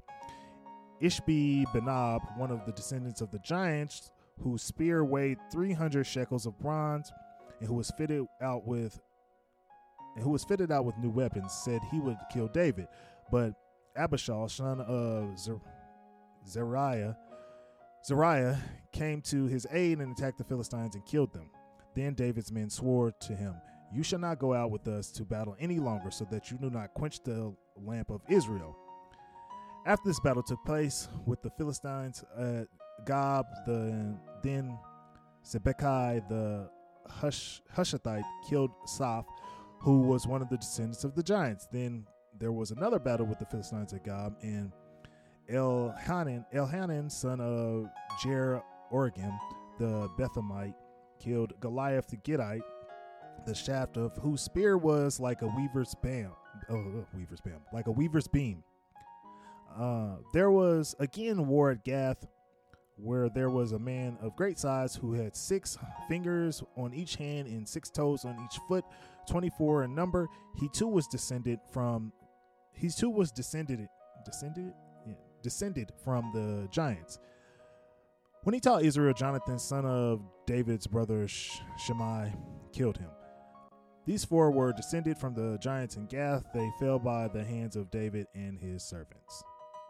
Ishbi-Benob, one of the descendants of the giants, whose spear weighed three hundred shekels of bronze, and who was fitted out with and who was fitted out with new weapons, said he would kill David. But Abishai, son of Zer- Zeruiah, Zariah came to his aid and attacked the Philistines and killed them. Then David's men swore to him, "You shall not go out with us to battle any longer, so that you do not quench the lamp of Israel." After this battle took place with the Philistines, uh, Gob, the then Zebekai the Hush, Hushathite, killed Saph, who was one of the descendants of the giants. Then there was another battle with the Philistines at Gob, and Elhanan, Elhanan, son of Jer Oregim, the Bethlehemite, killed Goliath the Gittite, the shaft of whose spear was like a weaver's bam, oh, uh, weaver's bam, like a weaver's beam. Uh, there was again war at Gath, where there was a man of great size who had six fingers on each hand and six toes on each foot, twenty-four in number. He too was descended from, he too was descended, descended, yeah, descended from the giants. When he taught Israel, Jonathan, son of David's brother Shimei, killed him. These four were descended from the giants in Gath. They fell by the hands of David and his servants.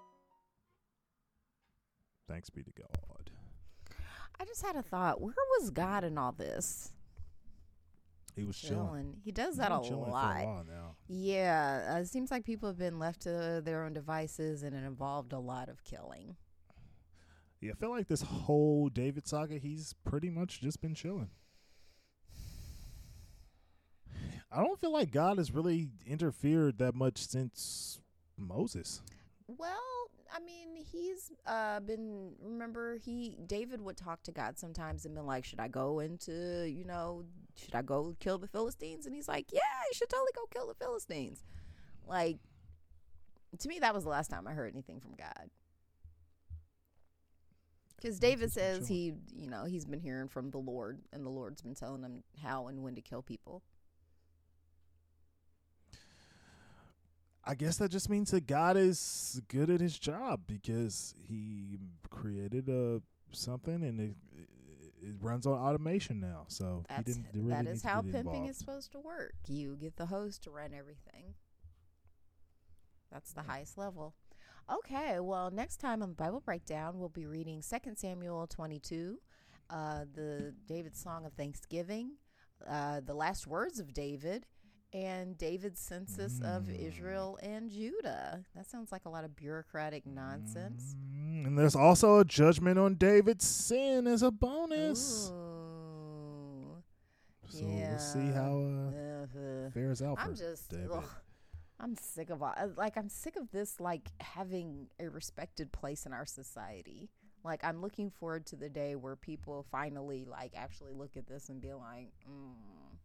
Thanks be to God. I just had a thought. Where was God in all this? He was chilling. Chilling. He does that a He's been chilling lot. For a while now. Yeah, uh, it seems like people have been left to their own devices, and it involved a lot of killing. Yeah, I feel like this whole David saga, he's pretty much just been chilling. I don't feel like God has really interfered that much since Moses. Well, I mean, he's uh, been, remember, he, David would talk to God sometimes and been like, should I go into, you know, should I go kill the Philistines? And he's like, yeah, you should totally go kill the Philistines. Like, to me, that was the last time I heard anything from God. Because David says he, you know, he's been hearing from the Lord, and the Lord's been telling him how and when to kill people. I guess that just means that God is good at his job, because he created uh, something and it, it runs on automation now. So That's, he didn't really that need is to how get pimping involved. is supposed to work. You get the host to run everything. That's the highest level. Okay, well, next time on the Bible Breakdown, we'll be reading Second Samuel twenty-two, uh, the David's Song of Thanksgiving, uh, the last words of David, and David's census mm. of Israel and Judah. That sounds like a lot of bureaucratic nonsense. Mm, and there's also a judgment on David's sin as a bonus. Ooh. So yeah. we'll see how uh, uh-huh. fares out for I'm just, David. ugh, I'm sick of all, like, I'm sick of this, like, having a respected place in our society. Like, I'm looking forward to the day where people finally, like, actually look at this and be like, mm.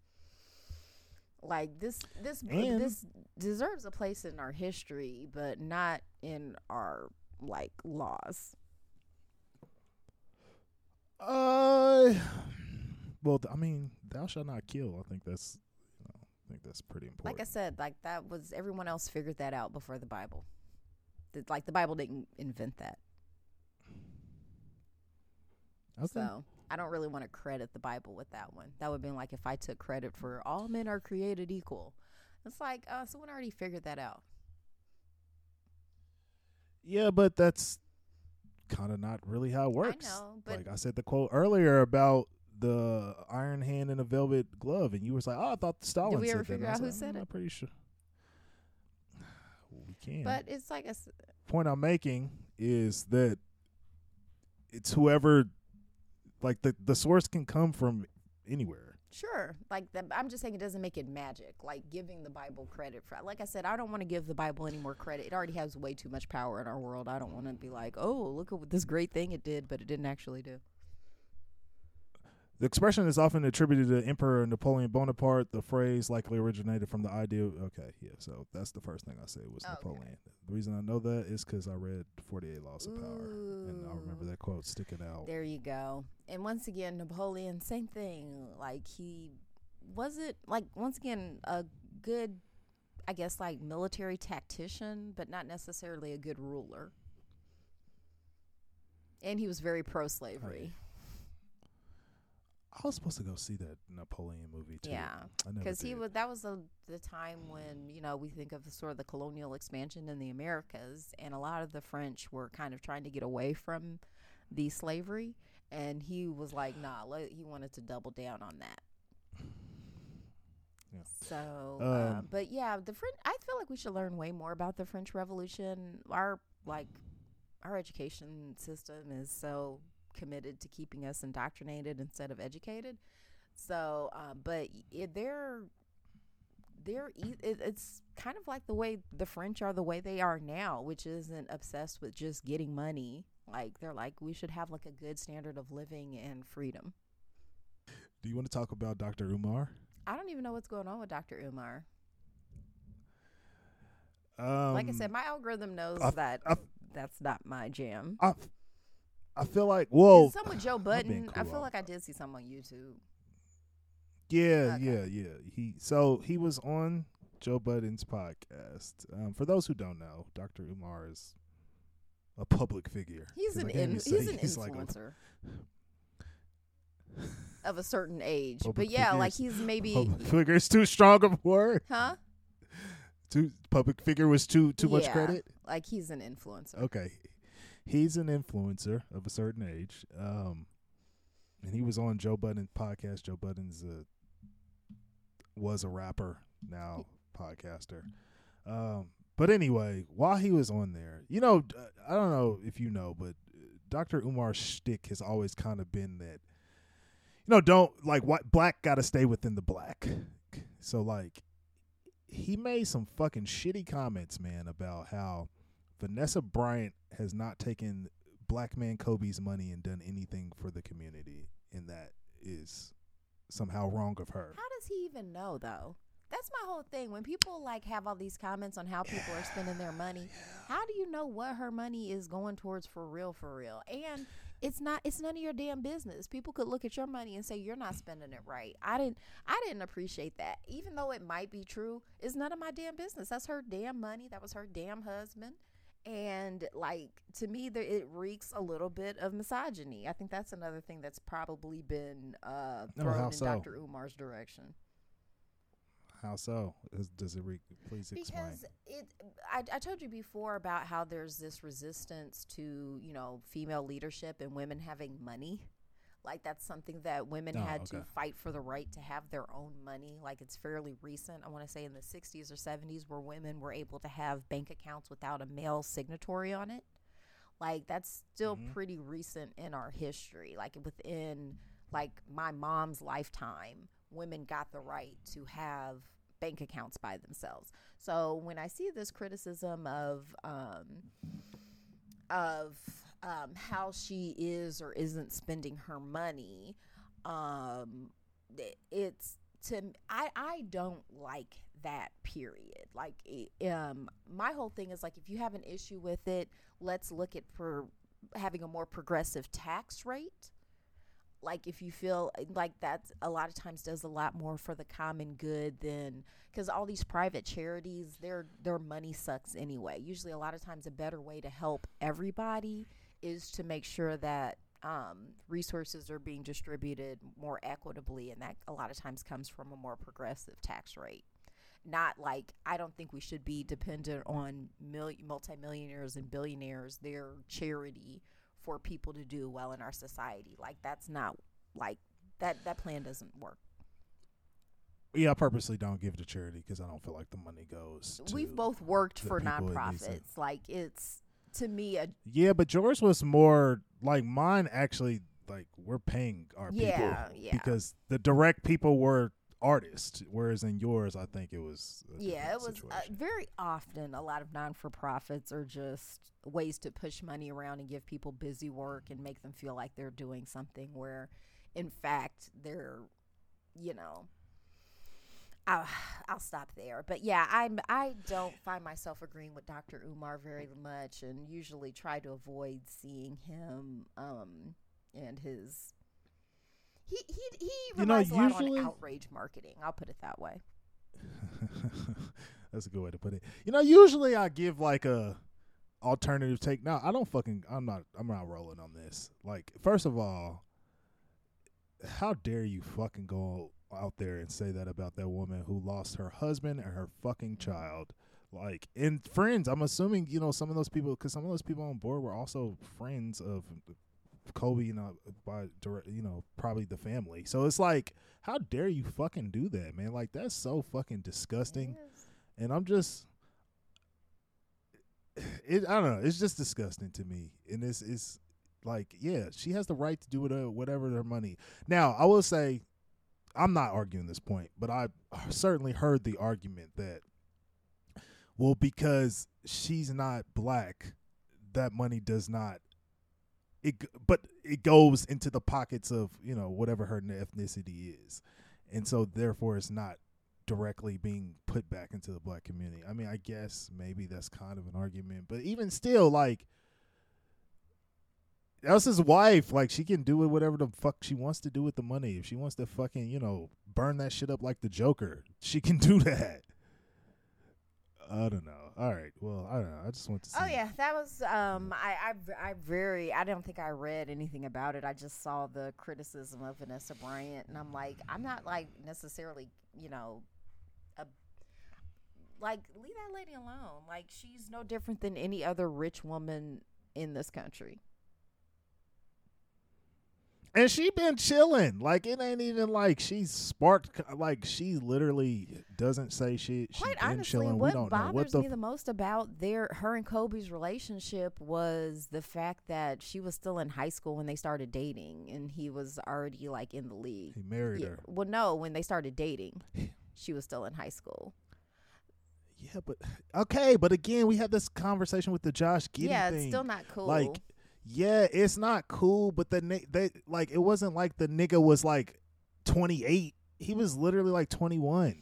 Like, this this And this deserves a place in our history, but not in our, like, laws. Uh, well, I mean, thou shalt not kill. I think that's, you know, I think that's pretty important. Like I said, like, that was, everyone else figured that out before the Bible. The, like, the Bible didn't invent that. Okay. So I don't really want to credit the Bible with that one. That would be like if I took credit for all men are created equal. It's like, uh, someone already figured that out. Yeah, but that's kind of not really how it works. I know, but like I said the quote earlier about the iron hand in a velvet glove, and you was like, "Oh, I thought Stalin." Did we said ever that. figure And I out who was like, said I'm it? not pretty sure. We can. But it's like a s- point I'm making is that it's whoever, like the the source can come from anywhere. Sure. Like, the, I'm just saying it doesn't make it magic. Like, giving the Bible credit for, like I said, I don't want to give the Bible any more credit. It already has way too much power in our world. I don't want to be like, oh, look at this great thing it did, but it didn't actually do. The expression is often attributed to Emperor Napoleon Bonaparte. The phrase likely originated from the idea of, okay, yeah, so that's the first thing I said was Okay. Napoleon. The reason I know that is because I read forty-eight Laws of Power, and I remember Ooh. that quote sticking out. There you go. And once again, Napoleon, same thing. Like, he wasn't, like, once again, a good, I guess, like, military tactician, but not necessarily a good ruler. And he was very pro-slavery. I was supposed to go see that Napoleon movie too. Yeah, I never because he did. was. That was a, the time when, you know, we think of the sort of the colonial expansion in the Americas, and a lot of the French were kind of trying to get away from the slavery, and he was like, nah, let, he wanted to double down on that. Yeah. So, Um, uh, but yeah, the French. I feel like we should learn way more about the French Revolution. Our like, our education system is so committed to keeping us indoctrinated instead of educated. So, uh, but it, they're they're e- it, it's kind of like the way the French are the way they are now, which isn't obsessed with just getting money. Like they're like, we should have like a good standard of living and freedom. Do you want to talk about Doctor Umar? I don't even know what's going on with Doctor Umar. Um, Like I said, my algorithm knows I- that I- that's not my jam. I, I feel like, whoa. Some with Joe I'm Budden. being I cool feel on- like I did see some on YouTube. Yeah, Okay. yeah, yeah. He so he was on Joe Budden's podcast. Um, for those who don't know, Doctor Umar is a public figure. He's 'Cause an I can't in, even say he's an he's like a- influencer of a certain age. Public But yeah, figure like is- he's maybe public figure is too strong of a word. huh? Too public figure was too too much Yeah, credit. Like he's an influencer. Okay, he's an influencer of a certain age. Um, and he was on Joe Budden's podcast. Joe Budden's a was a rapper, now podcaster. Um, but anyway, while he was on there, you know, d- I don't know if you know, but Doctor Umar's shtick has always kind of been that, you know, don't like what black got to stay within the black. So like, he made some fucking shitty comments, man, about how Vanessa Bryant has not taken Black Man Kobe's money and done anything for the community, and that is somehow wrong of her. How does he even know though? That's my whole thing. When people like have all these comments on how people are spending their money, how do you know what her money is going towards for real, for real? And it's not. It's none of your damn business. People could look at your money and say you're not spending it right. I didn't. I didn't appreciate that. Even though it might be true, it's none of my damn business. That's her damn money. That was her damn husband. And like to me, there it reeks a little bit of misogyny. I think that's another thing that's probably been uh, Oh, thrown how in so? Doctor Umar's direction. How so? Is, does it re- please explain? Because it, I, I told you before about how there's this resistance to, you know, female leadership and women having money. Like that's something that women Oh, had okay. to fight for the right to have their own money. Like it's fairly recent. I want to say in the sixties or seventies where women were able to have bank accounts without a male signatory on it. Like that's still Mhm. pretty recent in our history. Like within like my mom's lifetime, women got the right to have bank accounts by themselves. So when I see this criticism of um, of um, how she is or isn't spending her money, um, it- it's to I I don't like that. Period. Like it, um, my whole thing is like if you have an issue with it, let's look at for having a more progressive tax rate. Like if you feel like that a lot of times does a lot more for the common good than because all these private charities, their their money sucks anyway. Usually a lot of times a better way to help everybody is to make sure that um, resources are being distributed more equitably, and that a lot of times comes from a more progressive tax rate. Not like I don't think we should be dependent on mil- multimillionaires and billionaires, their charity for people to do well in our society. Like that's not like that that plan doesn't work. Yeah, I purposely don't give to charity because I don't feel like the money goes to We've both worked the for people it needs to. nonprofits. Like it's to me a Yeah, but yours was more like mine actually like we're paying our Yeah, people yeah. because the direct people were artists, whereas in yours I think it was a yeah, it different was uh, situation. very often a lot of non-for-profits are just ways to push money around and give people busy work and make them feel like they're doing something where in fact they're, you know, I'll, I'll stop there. But yeah, I'm I don't find myself agreeing with Doctor Umar very much, and usually try to avoid seeing him um and his. He he he You know, relies a lot usually- on outrage marketing. I'll put it that way. That's a good way to put it. You know, usually I give like a alternative take. Now I don't fucking I'm not I'm not rolling on this. Like, first of all, how dare you fucking go out there and say that about that woman who lost her husband and her fucking child. Like, and friends, I'm assuming, you know, some of those people, because some of those people on board were also friends of Kobe, you know, by direct, you know, probably the family. So it's like, how dare you fucking do that, man? Like, that's so fucking disgusting. And I'm just, it. I don't know. It's just disgusting to me. And it's it's like, yeah, she has the right to do whatever, whatever her money. Now, I will say, I'm not arguing this point, but I certainly heard the argument that, well, because she's not black, that money does not. It, but it goes into the pockets of, you know, whatever her ethnicity is. And so therefore it's not directly being put back into the black community. I mean, I guess maybe that's kind of an argument, but even still, like, that's his wife. Like, she can do it whatever the fuck she wants to do with the money. If she wants to fucking, you know, burn that shit up like the Joker, she can do that. I don't know. All right. Well, I don't know. I just want to see. Oh, yeah. That was, um, I, I, I very, I don't think I read anything about it. I just saw the criticism of Vanessa Bryant, and I'm like, I'm not, like, necessarily, you know, a, like, leave that lady alone. Like, she's no different than any other rich woman in this country. And she been chilling. Like, it ain't even like she's sparked. Like, she literally doesn't say shit. She Quite been honestly, chilling. what We don't know what bothers the me the most about their her and Kobe's relationship was the fact that she was still in high school when they started dating, and he was already like in the league. He married yeah. her. Well, no, when they started dating, she was still in high school. Yeah, but okay, but again, we had this conversation with the Josh Giddey yeah, thing. it's still not cool. Like, yeah, it's not cool, but the ni- they like it wasn't like the nigga was like twenty-eight. He was literally like twenty-one.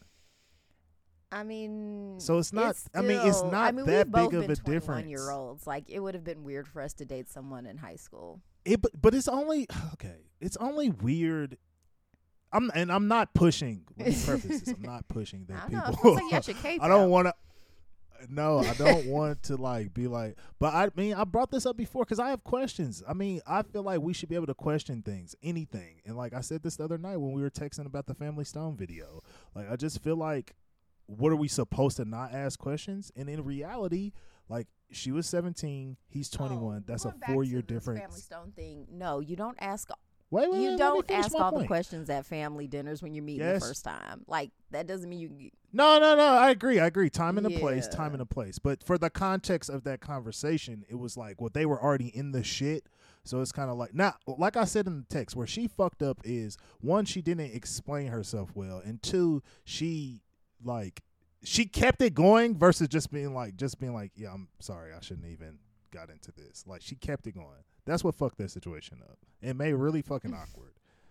I mean, so it's not. It's still, I mean, it's not I mean, that we've both big of been a difference. Year olds, like it would have been weird for us to date someone in high school. It, but but it's only okay. It's only weird. I'm and I'm not pushing. Let me preface this. I'm not pushing that I don't know, people. it feels like you got your cape I don't out. want to. No, I don't want to like be like, but I mean, I brought this up before because I have questions. I mean, I feel like we should be able to question things, anything. And like I said this the other night when we were texting about the Family Stone video, like I just feel like, what are we supposed to not ask questions? And in reality, like she was seventeen, he's twenty-one. Oh, That's a going back four to year this difference. Family Stone thing. No, you don't ask. Wait, wait, You wait, let me don't finish ask my all point. the questions at family dinners when you're meeting Yes. the first time. Like that doesn't mean you. No, no, no. I agree. I agree. Time and a place. Yeah. Time and a place. But for the context of that conversation, it was like, well, they were already in the shit. So it's kind of like, now, like I said in the text, where she fucked up is, one, she didn't explain herself well. And two, she, like, she kept it going versus just being like, just being like, yeah, I'm sorry. I shouldn't even got into this. Like, she kept it going. That's what fucked that situation up. It made it really fucking awkward.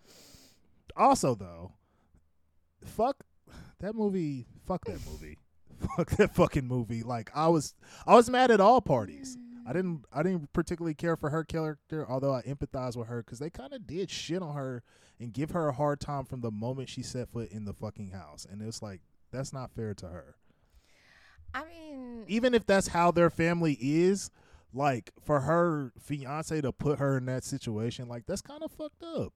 Also, though, fuck that movie. Fuck that movie. Fuck that fucking movie. Like I was, I was mad at all parties. I didn't, I didn't particularly care for her character, although I empathize with her because they kind of did shit on her and give her a hard time from the moment she set foot in the fucking house. And it's like, that's not fair to her. I mean, Even if that's how their family is, like for her fiance to put her in that situation, like that's kind of fucked up.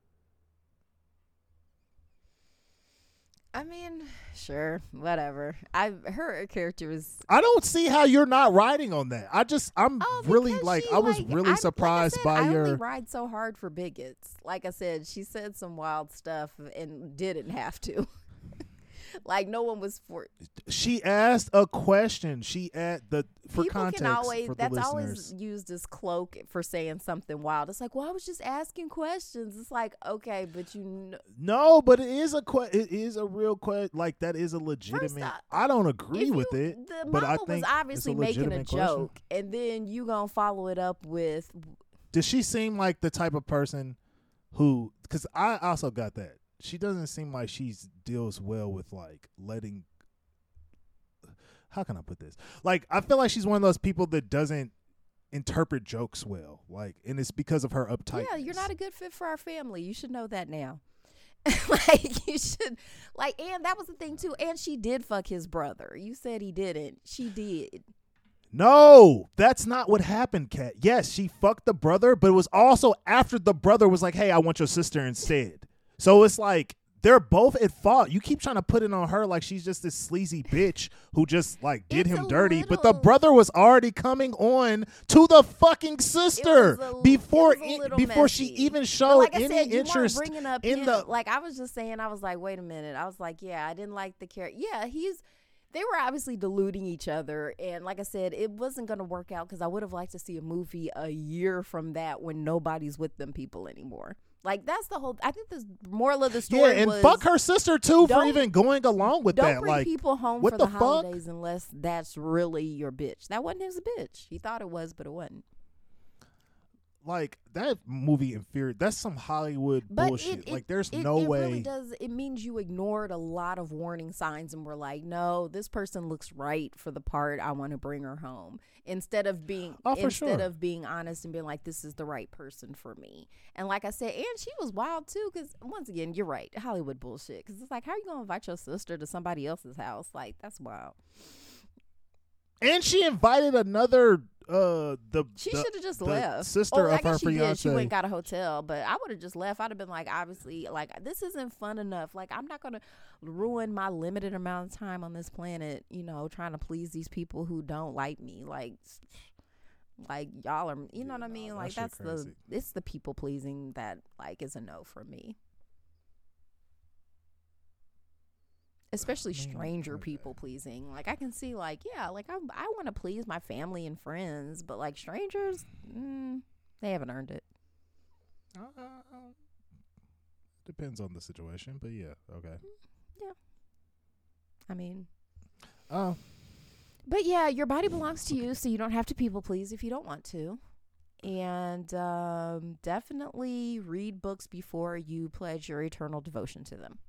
I mean, sure, whatever. I her character is. I don't see how you're not riding on that. I just, I'm Oh, really because like, she, I was like, really I- surprised like I said, by I your. only ride so hard for bigots. Like I said, she said some wild stuff and didn't have to. Like no one was for. She asked a question. She at the for People context can always. for the That's listeners. always used as cloak for saying something wild. It's like, well, I was just asking questions. It's like, okay, but you. Know, No, but it is a que- It is a real question. Like that is a legitimate. off, I don't agree if with you- it, The but I mama think was obviously it's a making a legitimate question. joke, and then you gonna follow it up with. Does she seem like the type of person who? Because I also got that. She doesn't seem like she deals well with like letting. How can I put this? Like I feel like she's one of those people that doesn't interpret jokes well. Like, and it's because of her uptight. Yeah, you're not a good fit for our family. You should know that now. Like you should, like, and that was the thing too. And she did fuck his brother. You said he didn't. She did. No, that's not what happened, Kat. Yes, she fucked the brother, but it was also after the brother was like, "Hey, I want your sister instead." So it's like they're both at fault. You keep trying to put it on her like she's just this sleazy bitch who just like did It's him a dirty. But the little- brother was already coming on to the fucking sister It was a- before it was a it- little before she messy. even But showed like I any said, you interest weren't bringing up in him. the. Like I was just saying, I was like, wait a minute. I was like, yeah, I didn't like the character. Yeah, he's. They were obviously deluding each other, and like I said, it wasn't going to work out because I would have liked to see a movie a year from that when nobody's with them people anymore. Like that's the whole. I think the moral of the Yeah, story and was fuck her sister too for don't- even going along with don't that. bring Like, people home what for the the, fuck? holidays unless that's really your bitch. That wasn't his bitch. He thought it was, but it wasn't. like that movie inferior. That's some Hollywood But bullshit. it, it, like, there's it, no it way. really does. It means you ignored a lot of warning signs and were like, no, this person looks right for the part. I want to bring her home instead of being Oh, for instead sure. of being honest and being like, this is the right person for me. And like I said, and she was wild too, because once again, you're right, Hollywood bullshit. Because it's like, how are you gonna invite your sister to somebody else's house? Like that's wild. And she invited another. Uh, the She the- should have just the left. sister Or I of her guess she did. She fiance. went and got a hotel, but I would have just left. I'd have been like, obviously, like this isn't fun enough. Like I'm not gonna ruin my limited amount of time on this planet, you know, trying to please these people who don't like me. Like, like y'all are, you Yeah, know what I nah, mean? that Like shit that's crazy. the it's the people pleasing that like is a no for me. Especially I mean, stranger okay. people pleasing. Like I can see, like yeah, like I I want to please my family and friends, but like strangers, mm, they haven't earned it. Uh, depends on the situation, but yeah, okay. I mean, Oh, but yeah, your body belongs to you, so you don't have to people please if you don't want to. And um, definitely read books before you pledge your eternal devotion to them.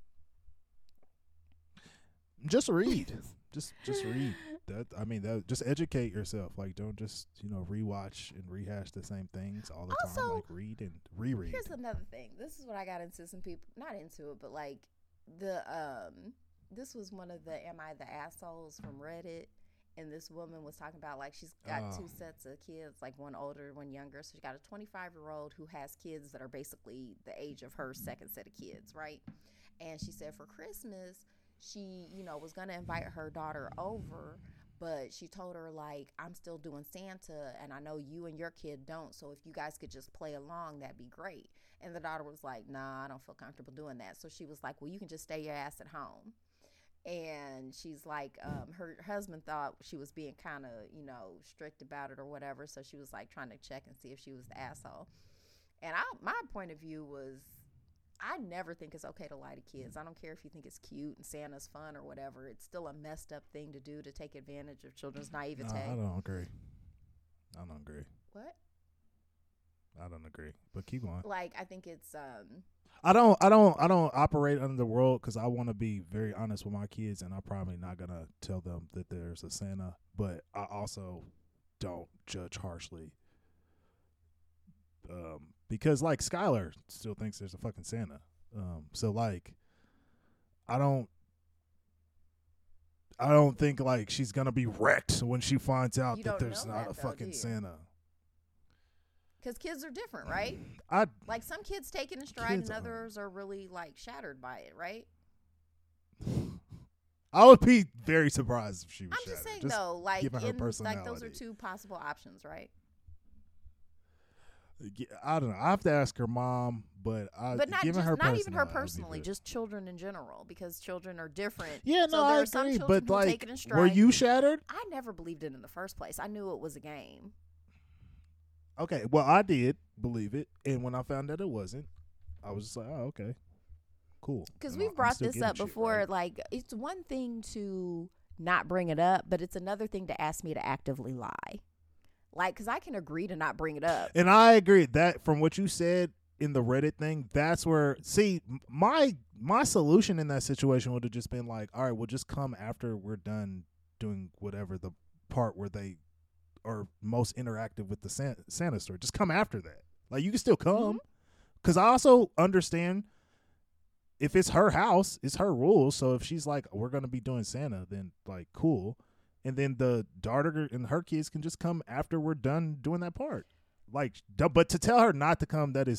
just read. just just read. That I mean, that just educate yourself. Like, don't just you know rewatch and rehash the same things all the time. Also, Like, read and reread. Here's another thing. This is what I got into. Some people, not into it, but like the um, this was one of the "Am I the Assholes" from Reddit, and this woman was talking about like she's got Oh. two sets of kids, like one older, one younger. So she got a twenty-five year old who has kids that are basically the age of her second set of kids, right? And she said for Christmas, she you know was gonna invite her daughter over. But she told her, like, I'm still doing Santa, and I know you and your kid don't, so if you guys could just play along, that'd be great. And the daughter was like, nah, I don't feel comfortable doing that. So she was like, well, you can just stay your ass at home. And she's like, um, her husband thought she was being kind of, you know, strict about it or whatever, so she was, like, trying to check and see if she was the asshole. And I, my point of view was, I never think it's okay to lie to kids. I don't care if you think it's cute and Santa's fun or whatever. It's still a messed up thing to do to take advantage of children's No, naivete. I don't agree. I don't agree. What? I don't agree. But keep going. Like, I think it's um I don't. I don't. I don't operate under the world because I want to be very honest with my kids, and I'm probably not gonna tell them that there's a Santa. But I also don't judge harshly. Um, because like Skylar still thinks there's a fucking Santa. Um, so like, I don't. I don't think like she's gonna be wrecked when she finds out You that don't there's know not that, a though, fucking do you? Santa. because kids are different, right? I Like, some kids take it in stride Kids and are. others are really, like, shattered by it, right? I would be very surprised if she was. I'm just shattered. saying, though, like, given her in, like those are personality. two possible options, right? Yeah, I don't know. I have to ask her mom, but I But not given just, her not even her personality, I'd be personally, very- just children in general, because children are different. yeah, so no, there I are some agree. children But who take like, it in were stride. you shattered? I never believed it in the first place. I knew it was a game. Okay, well, I did believe it, and when I found out it wasn't, I was just like, oh, okay, cool. Because And we've I'm brought still this getting up shit, before. right? Like, it's one thing to not bring it up, but it's another thing to ask me to actively lie. Like, because I can agree to not bring it up. And I agree that from what you said in the Reddit thing, that's where see m- my my solution in that situation would have just been like, all right, we'll just come after we're done doing whatever the part where they are most interactive with the San- Santa store. Just come after that. Like, you can still come, because I also understand if it's her house, it's her rules. So if she's like, we're gonna be doing Santa, then like cool. And then the daughter and her kids can just come after we're done doing that part. Like, d- but to tell her not to come, that is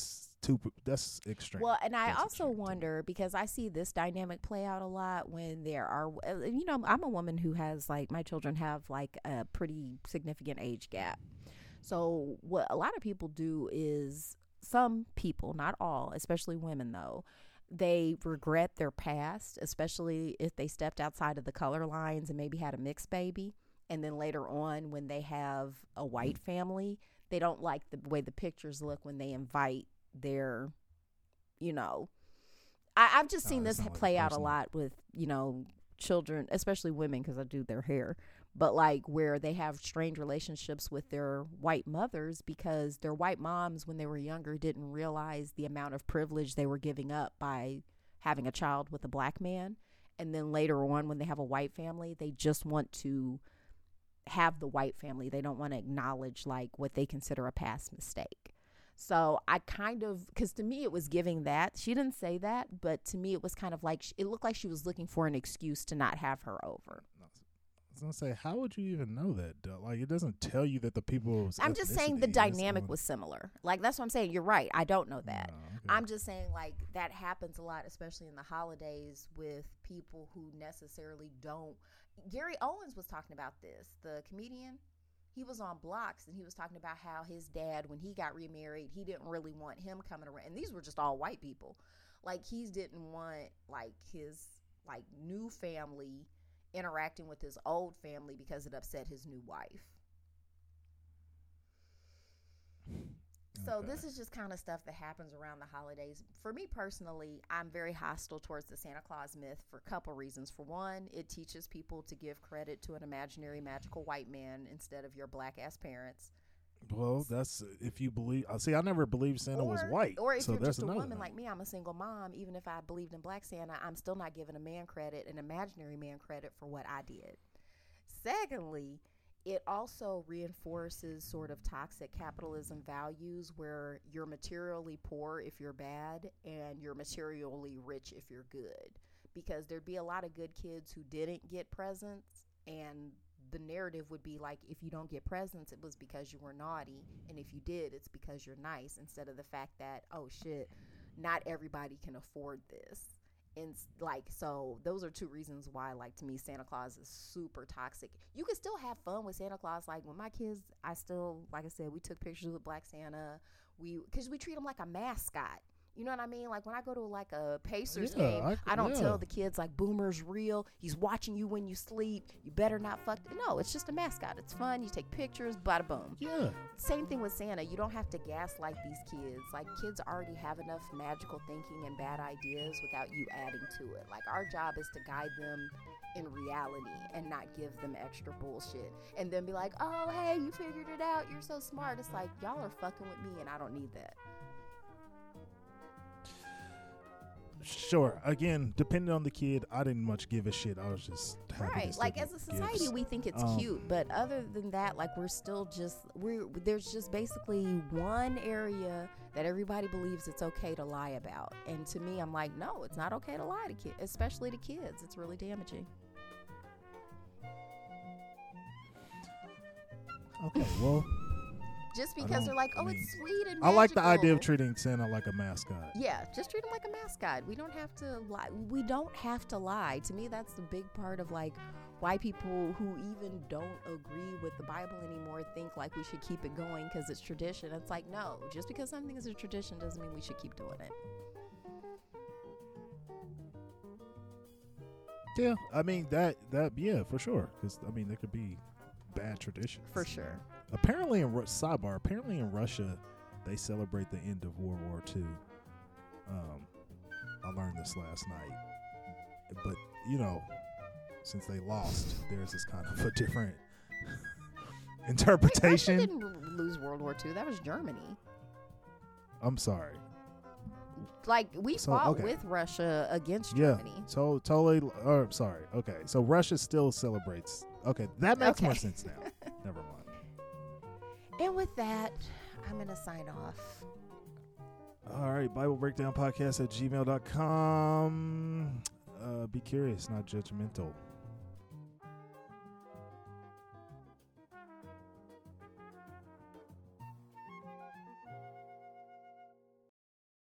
too. That's extreme. Well, and I That's also extreme. wonder, because I see this dynamic play out a lot when there are, uh, you know, I'm a woman who has, like, my children have like a pretty significant age gap. So what a lot of people do is, some people, not all, especially women though, they regret their past, especially if they stepped outside of the color lines and maybe had a mixed baby. And then later on, when they have a white family, they don't like the way the pictures look when they invite their, you know, I, I've just Oh, seen that's this not like play out a personal. lot with, you know, children, especially women, because I do their hair. But like where they have strange relationships with their white mothers because their white moms, when they were younger, didn't realize the amount of privilege they were giving up by having a child with a black man. And then later on, when they have a white family, they just want to have the white family. They don't want to acknowledge like what they consider a past mistake. So I kind of, because to me it was giving that. She didn't say that, but to me it was kind of like, it looked like she was looking for an excuse to not have her over. I was gonna say, how would you even know that? Though? Like, it doesn't tell you that the people. I'm just saying the dynamic was similar. Like, that's what I'm saying. You're right. I don't know that. Oh, okay. I'm just saying, like, that happens a lot, especially in the holidays with people who necessarily don't. Gary Owens was talking about this, the comedian. He was on Blocks, and he was talking about how his dad, when he got remarried, he didn't really want him coming around. And these were just all white people. Like, he didn't want, like, his, like, new family interacting with his old family because it upset his new wife. So Okay. this is just kind of stuff that happens around the holidays. For me personally, I'm very hostile towards the Santa Claus myth for a couple reasons. For one, it teaches people to give credit to an imaginary magical white man instead of your black ass parents. Well, that's if you believe. I see. I never believed Santa was white. Or if so you're there's just a another woman thing. like me, I'm a single mom. Even if I believed in Black Santa, I'm still not giving a man credit, an imaginary man credit for what I did. Secondly, it also reinforces sort of toxic capitalism values where you're materially poor if you're bad and you're materially rich if you're good. Because there'd be a lot of good kids who didn't get presents, and the narrative would be like, if you don't get presents, it was because you were naughty, and if you did, it's because you're nice, instead of the fact that, oh shit, not everybody can afford this. And like, so those are two reasons why, like, to me, Santa Claus is super toxic. You can still have fun with Santa Claus. Like, when my kids, I still, like I said, we took pictures with Black Santa. We, because we treat him like a mascot. You know what I mean? Like, when I go to, like, a Pacers Yeah, game, I- I, don't yeah. tell the kids, like, Boomer's real. He's watching you when you sleep. You better not fuck. No, it's just a mascot. It's fun. You take pictures, bada boom. Yeah. Same thing with Santa. You don't have to gaslight these kids. Like, kids already have enough magical thinking and bad ideas without you adding to it. Like, our job is to guide them in reality and not give them extra bullshit. And then be like, oh, hey, you figured it out. You're so smart. It's like, y'all are fucking with me and I don't need that. Sure. Again, depending on the kid, I didn't much give a shit. I was just happy to Right. still Like, get as a society, gifts. we think it's Um, cute. But other than that, like, we're still just, we're, there's just basically one area that everybody believes it's okay to lie about. And to me, I'm like, no, it's not okay to lie to kids, especially to kids. It's really damaging. Okay. Well, Just I because don't- they're like, I oh, mean, it's sweet and I like the idea of magical. treating Santa like a mascot. Yeah, just treat him like a mascot. We don't have to lie. We don't have to lie. To me, that's the big part of, like, why people who even don't agree with the Bible anymore think like we should keep it going because it's tradition. It's like, no, just because something is a tradition doesn't mean we should keep doing it. Yeah. I mean that that yeah for sure. Because I mean there could be bad traditions. For sure. Apparently in Ru- sidebar. Apparently in Russia, they celebrate the end of World War Two. Um, I learned this last night. But you know, since they lost, there's this kind of a different Wait, Russia interpretation. didn't r- lose World War Two. That was Germany. I'm sorry. Like, we So, fought okay. with Russia against Yeah. Germany. So totally. Or sorry. Okay. So Russia still celebrates. Okay, that makes more Okay. sense now. Never mind. And with that, I'm going to sign off. All right, Bible Breakdown Podcast at gmail dot com. Uh, be curious, not judgmental.